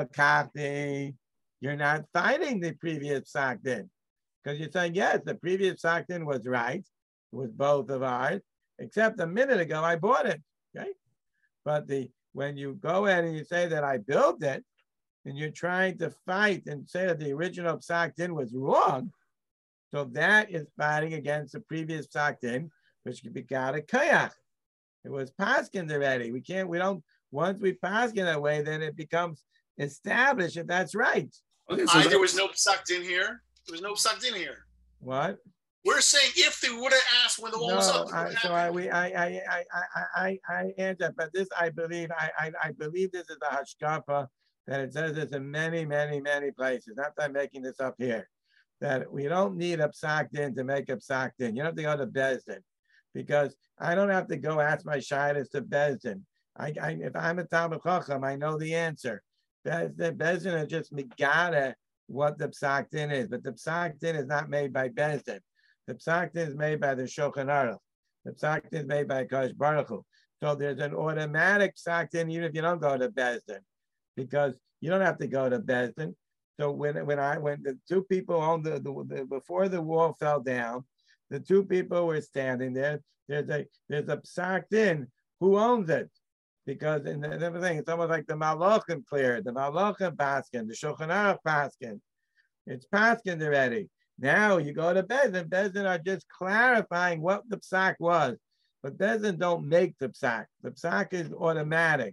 Lakati, you're not fighting the previous psak din. Because you're saying, yes, the previous psak din was right. It was both of ours, except a minute ago I bought it. Okay. But the when you go ahead and you say that I built it, and you're trying to fight and say that the original psak din was wrong, so that is fighting against the previous psak din, which could be got a kayach. It was paskin already. We can't, we don't, once we paskin that way, then it becomes established if that's right. Okay, so I, there was no psak din here. There was no psak din here. What? We're saying if they would have asked when the wall no, was up. I, so I, we, I, I, I, I, I, I answer, but this I believe, I, I, I believe this is a hashkafa that it says this in many, many, many places. Not that I'm making this up here. That we don't need a psak din to make a psak din. You don't have to go to Bezdin, because I don't have to go ask my shaylas to Bezdin. I, I, if I'm a Talmid Chacham, I know the answer. Bezdin, Bezdin is just megada what the psak din is, but the psak din is not made by Bezdin. The psak din is made by the Shulchan Aruch. The psak din is made by Kodesh Baruch Hu. So there's an automatic psak din even if you don't go to Bezdin, because you don't have to go to Bezdin. So when when I when the two people on the, the, the before the wall fell down, the two people were standing there. There's a there's a psak din. Who owns it? Because in the, everything, it's almost like the Malachim cleared, the Malachim paskin, the Shulchan Aruch paskin. It's paskin already. Now you go to Bezdin. Bezdin are just clarifying what the psak was, but Bezdin don't make the psak. The psak is automatic.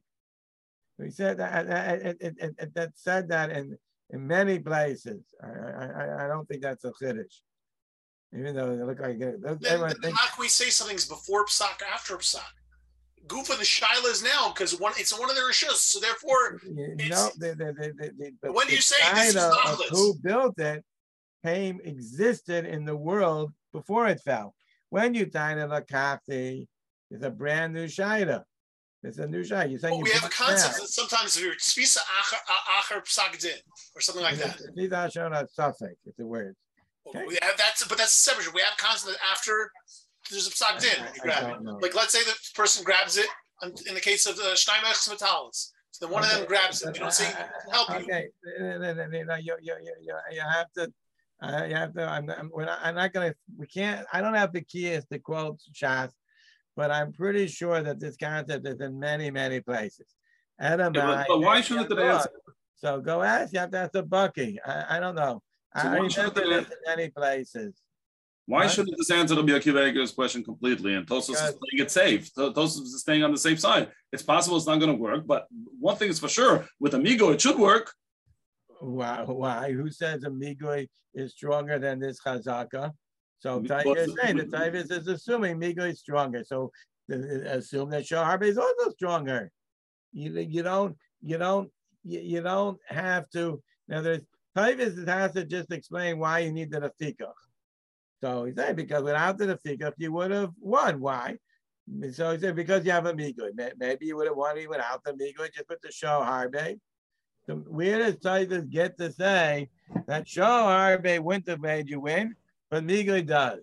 We said that it, it, it, it, that said that in in many places. I I I don't think that's a chiddush, even though they look like it. Then, then how can we say something's before psak or after psak? goof of the Shaila is now because one it's one of their rishus. So therefore, You know, the, the, the, the, the, when do you say this is Shaila of nachlis? who built it came existed in the world before it fell. When you dine in a coffee, it's a brand new Shaila. It's a new Shaila. You're saying Well, you we have a built it concept now. that sometimes if you're tzvisa acher acher psak din or something like that. These are shown as suffix. It's a word. Okay. We have that's but that's separate. We have concept that after there's a psak din when you I- I grab don't it. know. Like let's say the person grabs it um, in the case of the Steinmech's Metalis. So then one of them Okay, grabs it. but You don't say I- I- help you. Okay, no, no, no, no, you, you, you, you, you have to, uh, you have to. I'm, I'm, we're not, I'm not gonna. We can't. I don't have the keys to quote Shas, but I'm pretty sure that this concept is in many, many places. Adam, Yeah, but, but why shouldn't it answer? So go ask. You have to ask the Bucky. I, I don't know. So I why shouldn't remember it- this in many places. Why What? shouldn't this answer Rabbi Akiva Eiger's question completely? And Tosfos is Because- playing it safe. To- Tosfos is staying on the safe side. It's possible it's not going to work, but one thing is for sure: with Amigo, it should work. Why? Why? Who says Amigoi is stronger than this Chazaka? So Because- Taivas is saying that Taivas is assuming Migo is stronger. So uh, assume that Shoharbe is also stronger. You you don't you don't you, you don't have to. Now there's Taivas has to just explain why you need the Nafika. So he said because without the Nafika you would have won. Why? So he said because you have a Migo. Maybe you would have won even without the Migo. Just put the Shoharbe. So where does Taivas get to say that Shoharbe wouldn't have made you win, but Migo does?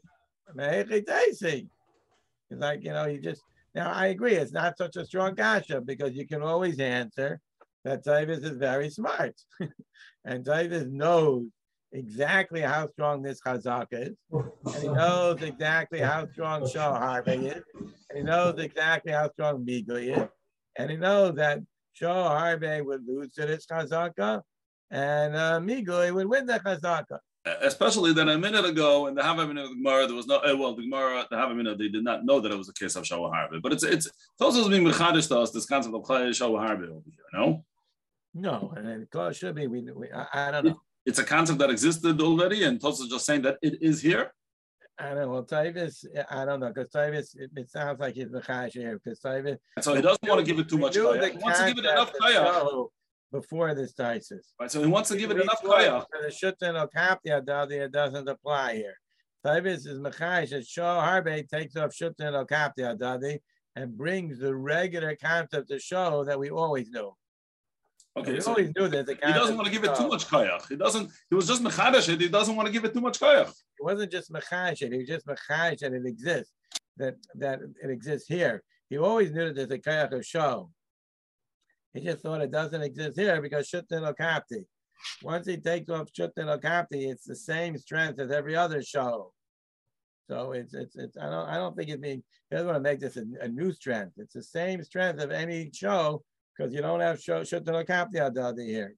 It's like, you know, you just, now I agree, it's not such a strong kasha because you can always answer that Taivas is very smart. And Taivas knows exactly how strong this chazaka is. And he knows exactly how strong Shoharbe is. And he knows exactly how strong Migo is. And he knows that Shoharbe would lose to this chazaka and uh, Migo would win the chazaka. Especially that a minute ago in the Havamina of the Gemara, there was no, uh, well, the Gemara, the Havamina, they did not know that it was a case of Shawah Harbe. But it's it's it's also being mechadish to us, this concept of Shawah Harbe over here, no? No, and it should be, we, we I, I don't know. It's a concept that existed already, and Tosa is just saying that it is here. I don't know. Well, Taivas, I don't know, because Taivas, it, it sounds like he's Mechash here, because Taivas. So he doesn't want to give it too much kaya. He wants to give it enough kaya. Before this Taisis. Right, so he wants to give it We enough thought kaya. for the Shutten or Kapti Adadi, it doesn't apply here. Taivas is Mechash, and Show Harbe takes off Shutten or Kapti Adadi and brings the regular concept to show that we always knew. Okay, we so always knew that the he doesn't want to give it too much kaya. He doesn't, he was just mechadash it, he doesn't want to give it too much kaya. It wasn't just Mechash, it was just Mechash that it exists, that, that it exists here. He always knew that there's a Kayach of Show. He just thought it doesn't exist here because Shutten or Kapti. Once he takes off Shutten or Kapti, it's the same strength as every other show. So it's it's it's I don't I don't think it's being he doesn't want to make this a, a new strength. It's the same strength of any show because you don't have show Shutten or Kapti Adadi here.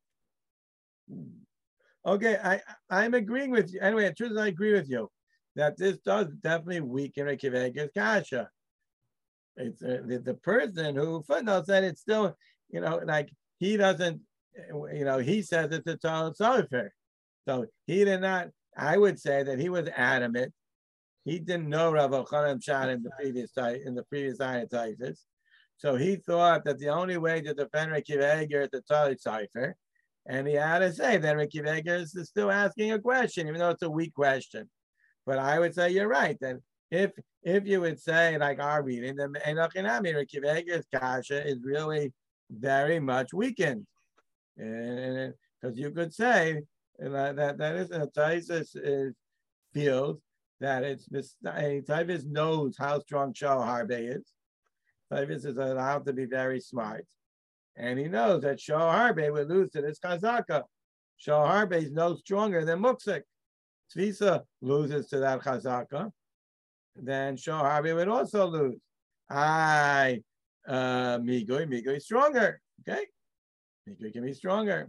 Okay, I I'm agreeing with you. Anyway, the truth is I agree with you that this does definitely weaken Rekivega's kasha. It's uh, the, the person who footnote said it's still. You know, like he doesn't, you know, he says it's a total sofer. So he did not, I would say that he was adamant. He didn't know Rav Elchanan Shad in the previous in the previous ayatitis. So he thought that the only way to defend Rekiv Eger is the total sofer. And he had to say that Rekiv Eger is still asking a question, even though it's a weak question. But I would say you're right, that if if you would say, like our reading, then Enochinami, Rekiv Eger's kasha is really very much weakened, and because you could say that that, that is a Taisus is feels that it's this Taisus knows how strong Shoharbe is. Taisus is allowed to be very smart, and he knows that Shoharbe would lose to this Chazaka. Shoharbe is no stronger than Muksik. Tvisa loses to that Chazaka, then Shoharbe would also lose. I. Uh, Migo, Migo is stronger. Okay, Migo can be stronger.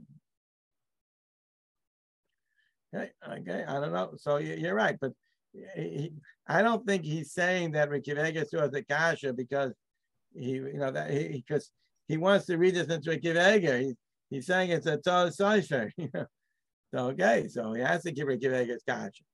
Okay, okay. I don't know. So you, you're right, but he, I don't think he's saying that Rekiv Eger still has the kasha because he, you know, that he because he, he wants to read this into Rekiv Eger. He, he's saying it's a total sofer. You know, so okay, so he has to give Rekiv Eger's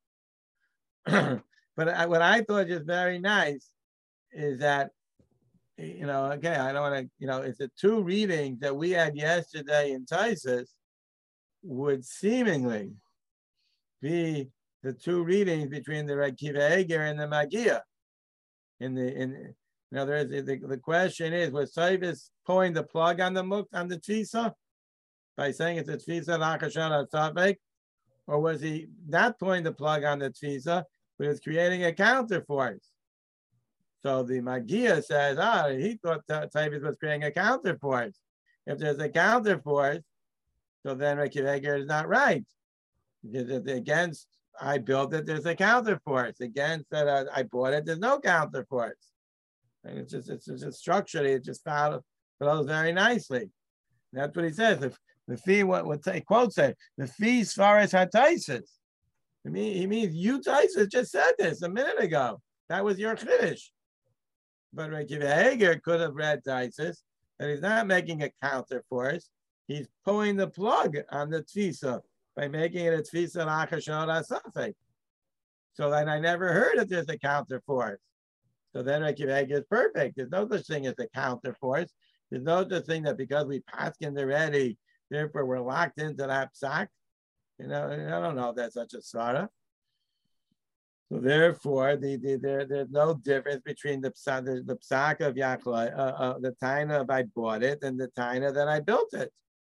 kasha. But I, what I thought is very nice is that. you know, again, I don't want to, you know, it's the two readings that we had yesterday in Taisus would seemingly be the two readings between the Akiva Eger and the Magia. In the in, you know, there's the, the question is, was Taisus pulling the plug on the muk on the tfisa by saying it's a tfisa l'achashon atzavek, or was he not pulling the plug on the tfisa, but it's creating a counterforce? So the Magia says, ah, he thought Taisus was creating a counterforce. If there's a counterforce, so then Akiva Eger is not right. Against I built it, there's a counterforce. Against that uh, I bought it, there's no counterforce. And it's just it's just structured. It just follows, flows very nicely. That's what he says. If the fee, what what say quote say, the fee as far as Hataisis. I mean, he means you Taisis just said this a minute ago. That was your chiddush. But Akiva Eger could have read Taisis, and he's not making a counterforce. He's pulling the plug on the tfisa by making it a tfisa l'achashon asafek. So then I never heard that there's a counterforce. So then Akiva Eger is perfect. There's no such thing as a counterforce. There's no such thing that because we paskined already, therefore we're locked into that psak. You know, I don't know if that's such a svara. So therefore, the, the, there, there's no difference between the psak, the, the psak of Yakla, uh, uh, the taina of I bought it, and the taina that I built it.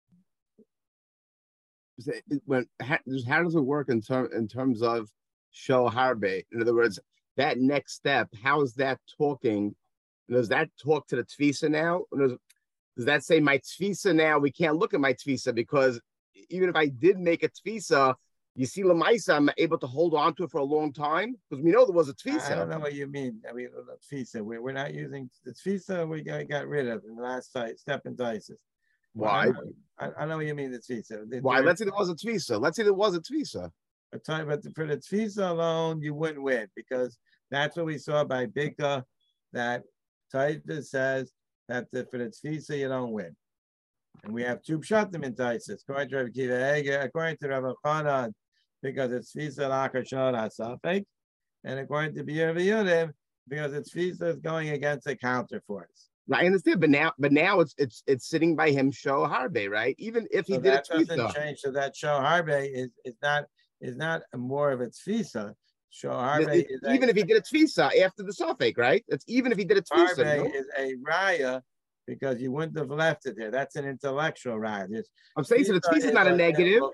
When how, how does it work in term in terms of show harbe? In other words, that next step, how is that talking? Does that talk to the tfisa now? Does, does that say my tfisa now? We can't look at my tfisa because even if I did make a tfisa, you see Lamaisa, I'm able to hold on to it for a long time because we know there was a tfisa. I don't know what you mean. I mean, tfisa. We're, we're not using the tfisa. We got, got rid of in the last step in Taisus. Why? I, I know what you mean. The tfisa. Why? Let's say there was a tfisa. Let's say there was a tfisa. But for the tfisa alone, you wouldn't win because that's what we saw by Bika, that Taisus says that the, for the tfisa you don't win. And we have two pshatim in Taisus. According to Rabbi Akiva Eger, according to Rabbi Chanan, because it's tfisa l'achashon asafek, and according to B'yer V'Yudim, because it's tfisa is going against a counterforce. I understand, but now, but now it's it's it's sitting by him show harbe, right? Even if he so did that a doesn't tfisa. change. So that show harbe is is not is not more of a tfisa. Show harbe it, is even a, if he did a tfisa after the safek, right? It's even if he did a tfisa. Harbe No? is a raya because you wouldn't have left it there. That's an intellectual raya. There's, I'm saying so the tfisa is not a negative.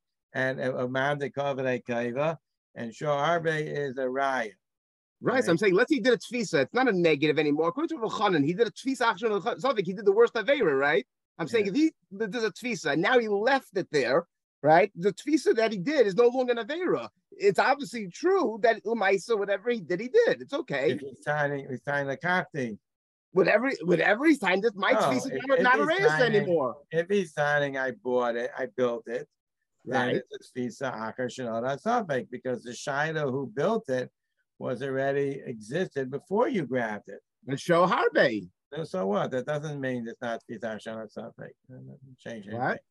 And a man they call it a kaiva, and show harbe is a raya. Right, right. So I'm saying, let's say he did a tfisa. It's not a negative anymore. According to Chanan, he did a tfisa action Safek. He did the worst avera, right? I'm saying yeah. if he does a tfisa and now he left it there, right? The tfisa that he did is no longer an avera. It's obviously true that Lamaisa, whatever he did, he did. It's okay. If he's signing, he's signing the kafti. Whatever, whatever he's signed, this my tfisa is not, not a race anymore. If he's signing, I bought it, I built it. Right. Then it's a tfisa akar shenora safek because the shaila who built it was already existed before you grabbed it. And show harbe. So, so what? That doesn't mean it's not tfisa shana safek. Change anything. What?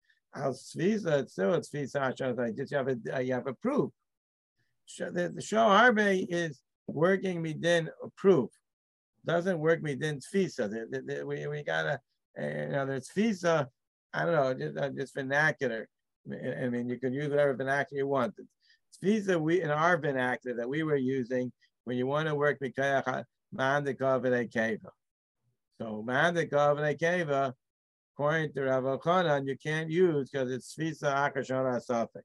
Al tfisa, it's still it's tfisa shana safek. Just you have a uh, you have a proof. The, the show harbe is working midin proof. Doesn't work midin tfisa. The, the, the, we we gotta uh, you know there's tfisa. I don't know, just, uh, just vernacular. I mean, you can use whatever vernacular you want. Tfisa, we in our vernacular that we were using when you want to work mikayach ma'andikav v'nekeva. So ma'andikav v'nekeva, according to Rav Elchanan, you can't use because it's tfisa akashon asafek.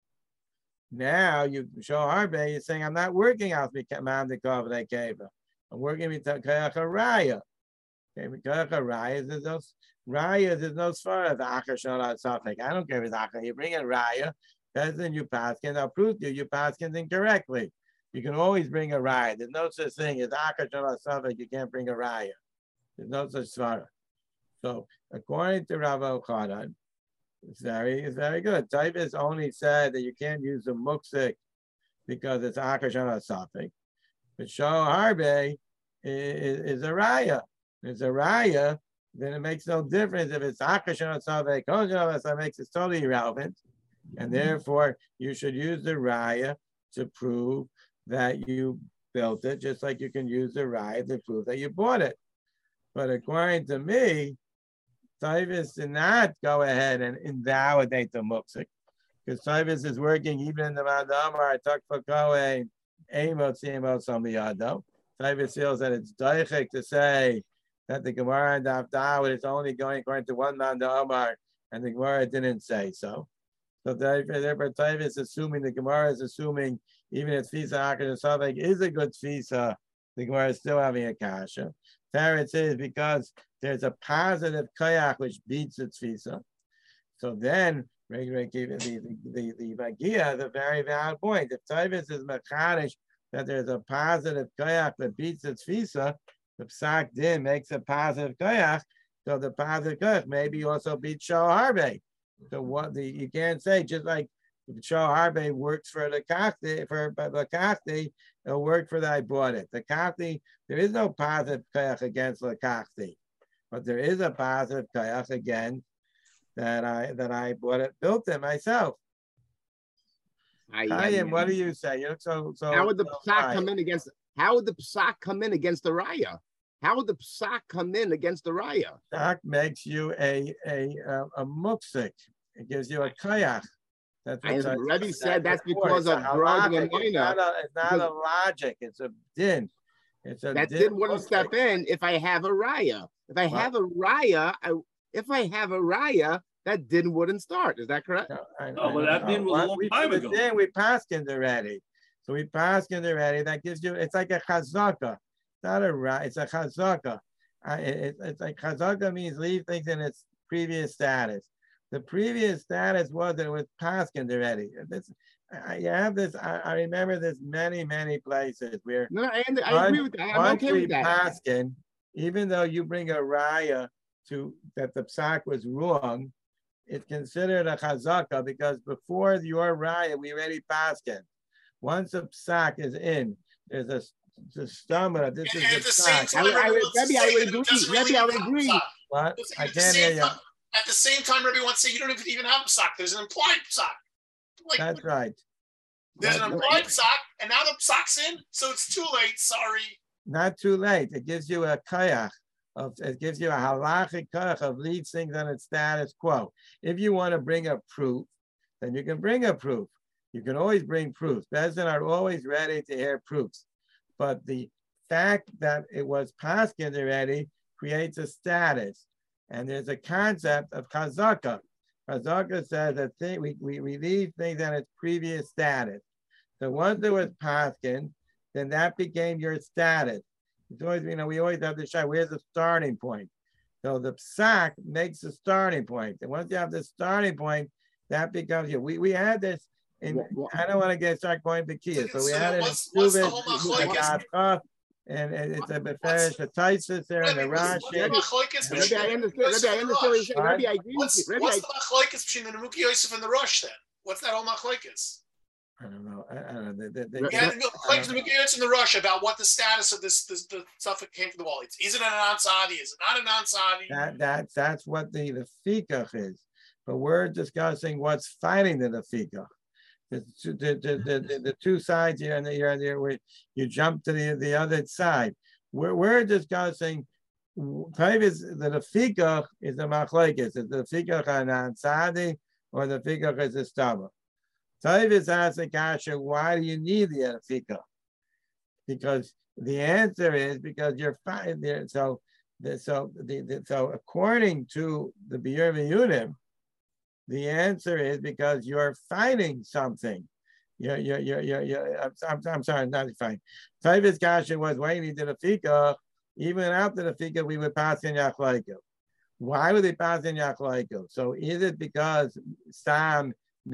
Now you show harbe, you're saying I'm not working out ma'andikav v'nekeva. I'm working mikayach raya. Okay, mikayach raya is those raya is no svara the akashon asafek. I don't care if it's akashon. You bring a raya. That's then you paskin. I'll prove to you, you paskin incorrectly. You can always bring a raya. There's no such thing as akashon asafek. You can't bring a raya. There's no such svara. So according to Rav Elchanan, it's very, it's very good. Taibis only said that you can't use the muksik because it's akashon asafek. But show harbe is, is a raya. If it's a raya, then it makes no difference if it's akashon asafek. Kosher asafek makes it totally irrelevant. And therefore, you should use the raya to prove that you built it, just like you can use the raya to prove that you bought it. But according to me, Tavis did not go ahead and invalidate the muksik, because Tavis is working even in the Madamar, Takfa Kohen, Amos, Amos, Samiyado. Tavis feels that it's daichik to say that the Gemara and Daf Dawud is only going according to one Madamar, and the Gemara didn't say so. So therefore, Tavis is assuming, the Gemara is assuming, even if Tfisa Akar Safek is a good Tfisa, the Gemara is still having a kasha. Teretz is because there's a positive koyach which beats the tfisa. So then, the the the the magia is a very valid point. If Tavis is mechanish that there's a positive koyach that beats the tfisa, the psak din makes a positive koyach. So the positive koyach maybe also beats shal harbe. So what the you can't say just like shal harbe works for the kachti for the kachti. It'll work for that I bought it. The kachti, there is no positive koyach against the kachti, but there is a positive koyach again that I that I bought it, built it myself. Chaim, what do you say? You look so so. How would the so psak high. come in against? How would the psak come in against the raya? How would the psak come in against the raya? Psak makes you a a a, a muksik. It gives you a koyach. That's what And Rebbe said that's before. because It's of a growing halachic. a It's not a, it's not because- a logic. It's a din. It's a That din din wouldn't muksik. step in if I have a raya. If I What? have a raya, I, if I have a raya, that din wouldn't start. Is that correct? No, I, No, I but don't that know. din was a What long we, time the ago. din we passed in already. So we passed in already. That gives you, it's like a chazaka. It's not a right, it's a chazaka. I, it, it's like chazaka means leave things in its previous status. The previous status was that it was passed in already. This, I, you have this, I, I remember this many, many places where No, I, I Once- agree with that. I'm once okay we with that. paskin, even though you bring a raya to that the psak was wrong, it's considered a chazaka because before your raya we already paskin. Once a psak is in, there's a, a stomach. This And is at a the same psak. time, I- I Rebbe would- wants to Rebbe, I say would that it agree. doesn't Rebbe, really I would have a agree. psak. What? Listen, I at the can't hear same you. time- At the same time, Rebbe wants to say you don't even have a psak. There's an implied psak. Like That's right. there's an That's right. implied psak, and now the psak's in, so it's too late. Sorry. Not too late. It gives you a kayach of it gives you a halachic kayach of leave things on its status quo. If you want to bring a proof, then you can bring a proof. You can always bring proofs. Bezdin are always ready to hear proofs. But the fact that it was paskin already creates a status. And there's a concept of chazaka. Chazaka says that thing, we, we, we leave things on its previous status. So once it was paskin, then that became your status. It's always, you know, we always have to show where's the starting point. So the psak makes the starting point. And once you have the starting point, that becomes you. We we had this in, What- what- I don't want to get start going to Kia. So we So had it in what's- what's the Subit, whole machlokes? Agav, and and it's a Beferish, a Taisus there, and the Rebbe, what's- what's the Rashi. machlokes Rebbe, I between understand. the Yosef Rebbe, I and the understand what you're Rosh? saying. Rebbe, I agree with What's you. Rebbe, what's I, the machlokes between the Nemuki Yosef and the Rosh then? What's that whole machlokes? I don't know. I, I don't know. They, they, they, Rebbe, Yeah, they- the machlokes the Nemuki Yosef and the Rosh about what the status of this, this the stuff that came from the wall. Is Is it an ansadi? Is it not an ansadi? That, that, that's what the, the fikach is. But we're discussing what's fighting the, the fikach. The, two- the, the, the, the, the two sides here and the, here and there, where you jump to the, the other side. We're, we're discussing type is that the fikach is the machlekes. Is the fikach an ansadi or the fikach is a stama? Type is asking Kasha, why do you need the fikach? Because the answer is because you're fighting there. So the, so the, the so according to the Biur V'Yunim, the answer is because you're fighting something. You're you're you're you're, you're I'm, I'm, I'm sorry, not fighting. Tavis Kasha was waiting to the fika. Even after the fika, we would pass in Yachlaiko. Why would they pass in Yachlaiko? So is it because Sam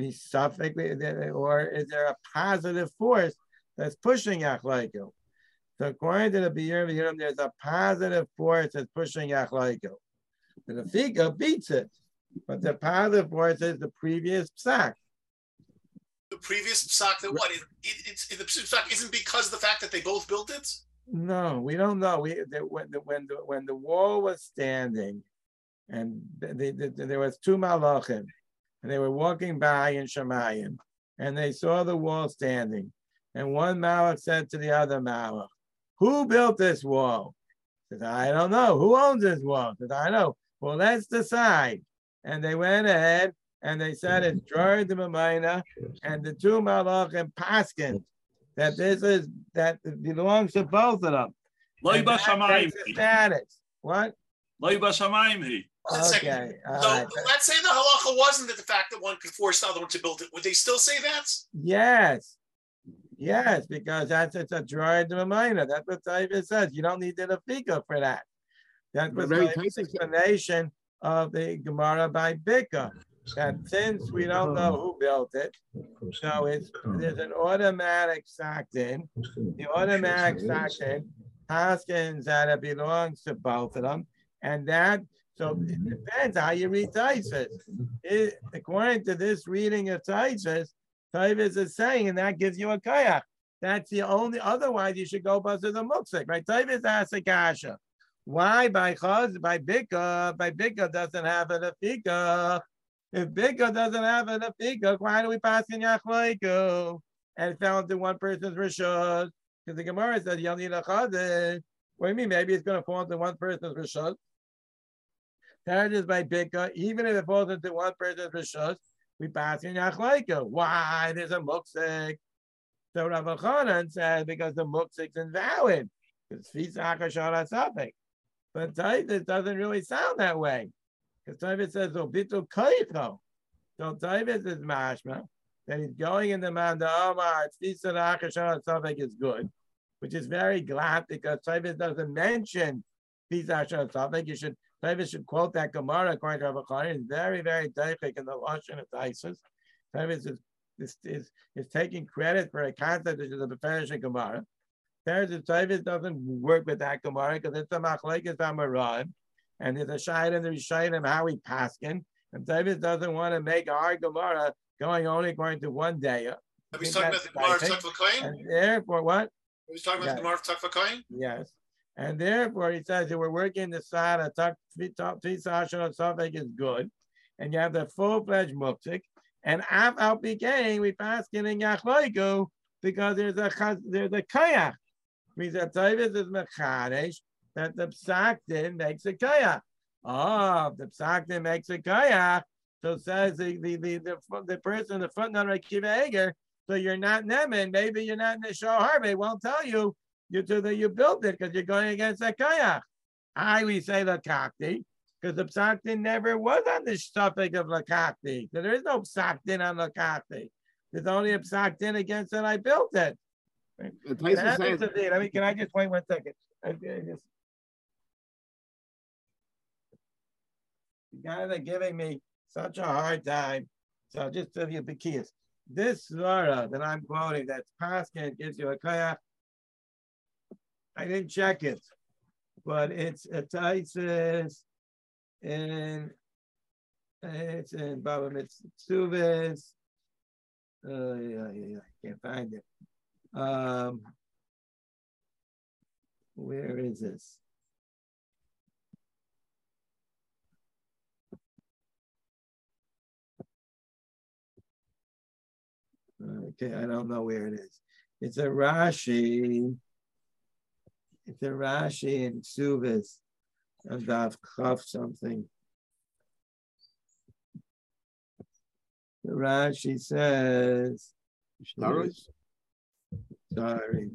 misafik, or is there a positive force that's pushing Yachlaiko? So according to the Biur V'Yunim, there's a positive force that's pushing Yachlaiko. The fika beats it, but the positive force is the previous psak. The previous psak that what? It, it, it's it, the psak isn't because of the fact that they both built it. No, we don't know. We the, when the when the when the wall was standing, and the, the, the, there was two malachim, and they were walking by in Shemayim, and they saw the wall standing, and one malach said to the other malach, "Who built this wall?" Says, I don't know. Who owns this wall? Says, I know. Well, let's decide. And they went ahead and they said it's Dror de Mamayna, and the two Malachim Paskin, that this is, that belongs to both of them. And that makes a status. What? One Okay. second. All So right. let's say the halacha wasn't that the fact that one could force the other one to build it. Would they still say that? Yes. Yes, because that's it's a Dror de Mamayna. That's what Taiva says. You don't need the fika for that. That was Very the tight. explanation of the Gemara by Bika. That since we don't know who built it, so it's there's an automatic saktin. The automatic saktin paskins that it belongs to both of them, and that so it depends how you read Taisus. It, according to this reading of Taisus, Taisus is saying, and that gives you a kayak. That's the only. Otherwise, you should go bust the muksik, right? Taisus asks a kasha. Why by chaz by bika by bika doesn't have an afika? If bika doesn't have an afika, why do we pass in yachleiku? And it fell into one person's rishos because the Gemara said you don't need a chazit. What do you mean? Maybe it's going to fall into one person's rishos. That is by bika. Even if it falls into one person's rishos, we pass in yachleiku. Why? There's a muksik. So Rav Chanan said because the muksik's invalid. It's fisach hashara safek. But Taivis doesn't really sound that way. Because Taivis says, oh, bitul koicho. So Taivis is mashma, that he's going in the Manda Omar, Tzisa Achashon Safek is good, which is very glad because Taivis doesn't mention Tzisa Achashon Safek. You should, Taivis should quote that Gemara according to Rabbi Chanan. It's very, very daifik in the Lashon of Taisus. Taivis is, is, is, is taking credit for a concept which is a Beferish Gemara. There's a Taivis doesn't work with that Gemara because it's a machlekes amaran, and there's a shayla and the rishayim how we paskin, and Taivis doesn't want to make our Gemara going only according to one day. Are we talking about the Gemara of Tuk V'Koyin? And therefore, what? Are we talking about yes. the Gemara of Tuk V'Koyin? Yes. And therefore, he says that we're working the side of Tuk Tvisashon Safek is good, and you have the full-fledged muktik, and Av Al Pikein we paskin in Yachloiku because there's a there's a kayak. Means that Taivis is mechanesh that the psaktin makes a kayak. Oh, the psaktin makes a kayak. So says the the the the, the person, the footnote of Kiva Eger. So you're not Neman. Maybe you're not Nishal Harbe. Won't tell you you to that you built it because you're going against a kayak. I we say lakakti because the psaktin never was on the suffix of lakakti. So there is no psaktin on lakakti. There's only a psaktin against it. I built it. That says, I mean, can I just wait one second? I, I just, you guys are giving me such a hard time. So I'll just tell you the keys. This Svara that I'm quoting, that's Paskin, gives you a kayak. I didn't check it, but it's a Taisis and it's in Baba Mitsuvis. Uh, yeah, yeah, yeah, I can't find it. Um, where is this? Okay, I don't know where it is. It's a Rashi. It's a Rashi in Suvis and Daf Chaf something. The Rashi says. Stars? Sorry.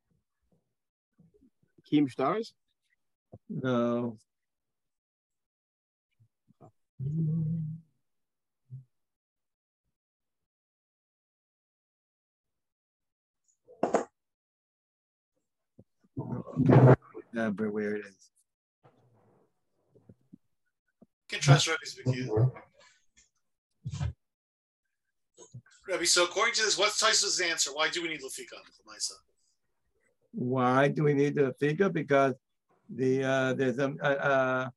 Kim Stars? No. Remember where it is. You can trust Rebbe's Bekiyah. Rebbe, so according to this, what's Taisus' answer? Why do we need Lefika on the Chamaisa? Why do we need the figure? Because the uh, there's a uh, uh,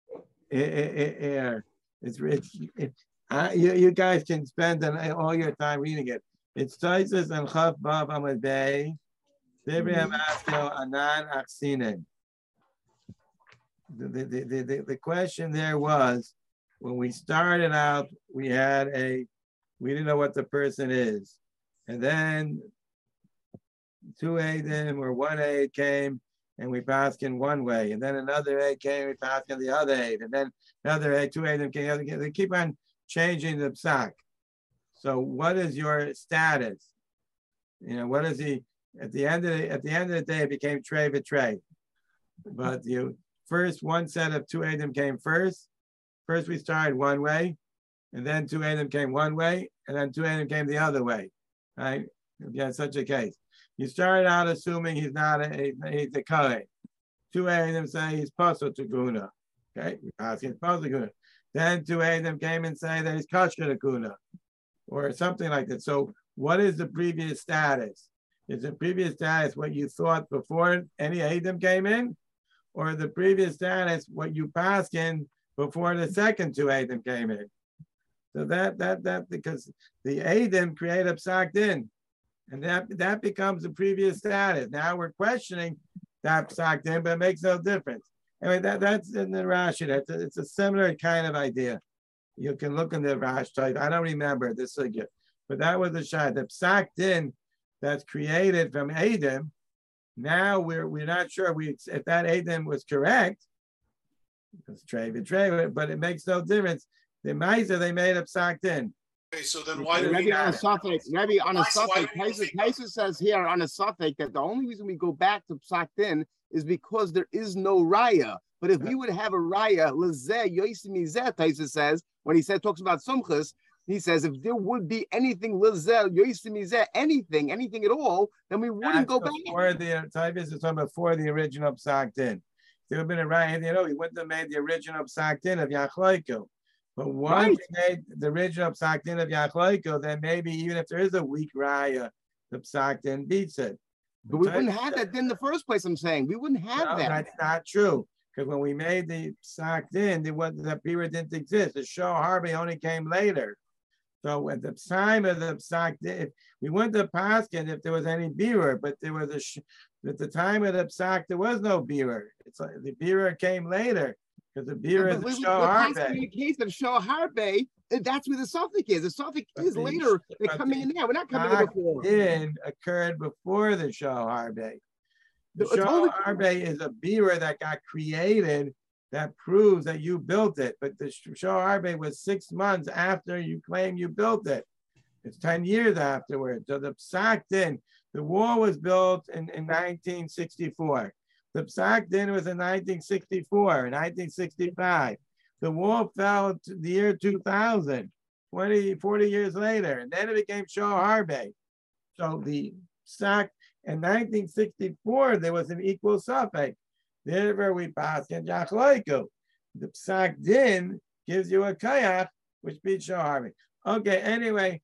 air. It's it's it, uh, you, you guys can spend an, all your time reading it. It's Taisus and Chaf Bav Amad Bey. Debriam Askio Anan Aksinen. The, the, the, the, the question there was, when we started out, we had a, we didn't know what the person is. And then two Adim or one aid came and we pass in one way, and then another aid came, we pass in the other aid, and then another aid, two aid came, they keep on changing the psak. So what is your status? You know, what is he, at the end of the, at the end of the day, it became trey v'trey. But you, first one set of two Adam came first. First we started one way, and then two Adam came one way, and then two Adam came the other way, right? If you had such a case. You started out assuming he's not a, he's a Kohen. Two Adam say he's Pasal to Guna. Okay, asking Pasal to Guna. Then two Adam came and say that he's Kosher to Guna, or something like that. So what is the previous status? Is the previous status what you thought before any Adam came in? Or the previous status what you passed in before the second two Adam came in? So that, that, that, because the Adam create a psak din, and that, that becomes the previous status. Now we're questioning that psak din, but it makes no difference. Anyway, that, that's in the Rashi. That's a, it's a similar kind of idea. You can look in the Rashi. I don't remember this again, but that was the shot. The psak din that's created from Adam. Now we're we're not sure we if that Adam was correct. It's trey v'trey, but it makes no difference. The Ma'aser they made up psak din. Okay, so then why do Rebbe we on a suffix, Rebbe on a Why- so why suffix, do we Taisa think- Taisa says here on a suffix that the only reason we go back to psak din is because there is no raya. But if we would have a raya, lezeh yoisimizeh, Taisa says, when he said talks about sumchus, he says if there would be anything lezeh yoisimizeh, anything, anything at all, then we wouldn't That's go back. before the Taibis is talking before the original psak din. There would have been a right, you know, he wouldn't have made the original psak din of Yachloiku. But once Right. he made the original psak din of Yachloiku, then maybe even if there is a weak raya, the psak din beats it. But we wouldn't have that in the first place, I'm saying. We wouldn't have No, that. that's not true. Because when we made the psak din, there was that period didn't exist. The show harbe only came later. So at the time of the psak din, we went to Paskin if there was any birur, but there was a sh- at the time of the psak there was no birur. It's like the birur came later because the birur But is the we- show we're harbe. passing in the case of Shoah Harbe, that's where the suffix is. The suffix But is the- later. They're but coming the in now. We're not coming in Psak before. din occurred before the show harbe. The It's show only- harbe is a birur that got created that proves that you built it. But the show harbe was six months after you claim you built it. It's ten years afterwards. So the psak din, the wall was built in, in nineteen sixty-four. The psak din was in nineteen sixty-four, nineteen sixty-five. The wall fell to the year two thousand, twenty, forty years later, and then it became Shoah Harbe. So the psak in nineteen sixty-four, there was an equal suffix. Therefore, we pass in Yachloiku. The psak din gives you a kayach, which beats Shoah Harbe. Okay, anyway,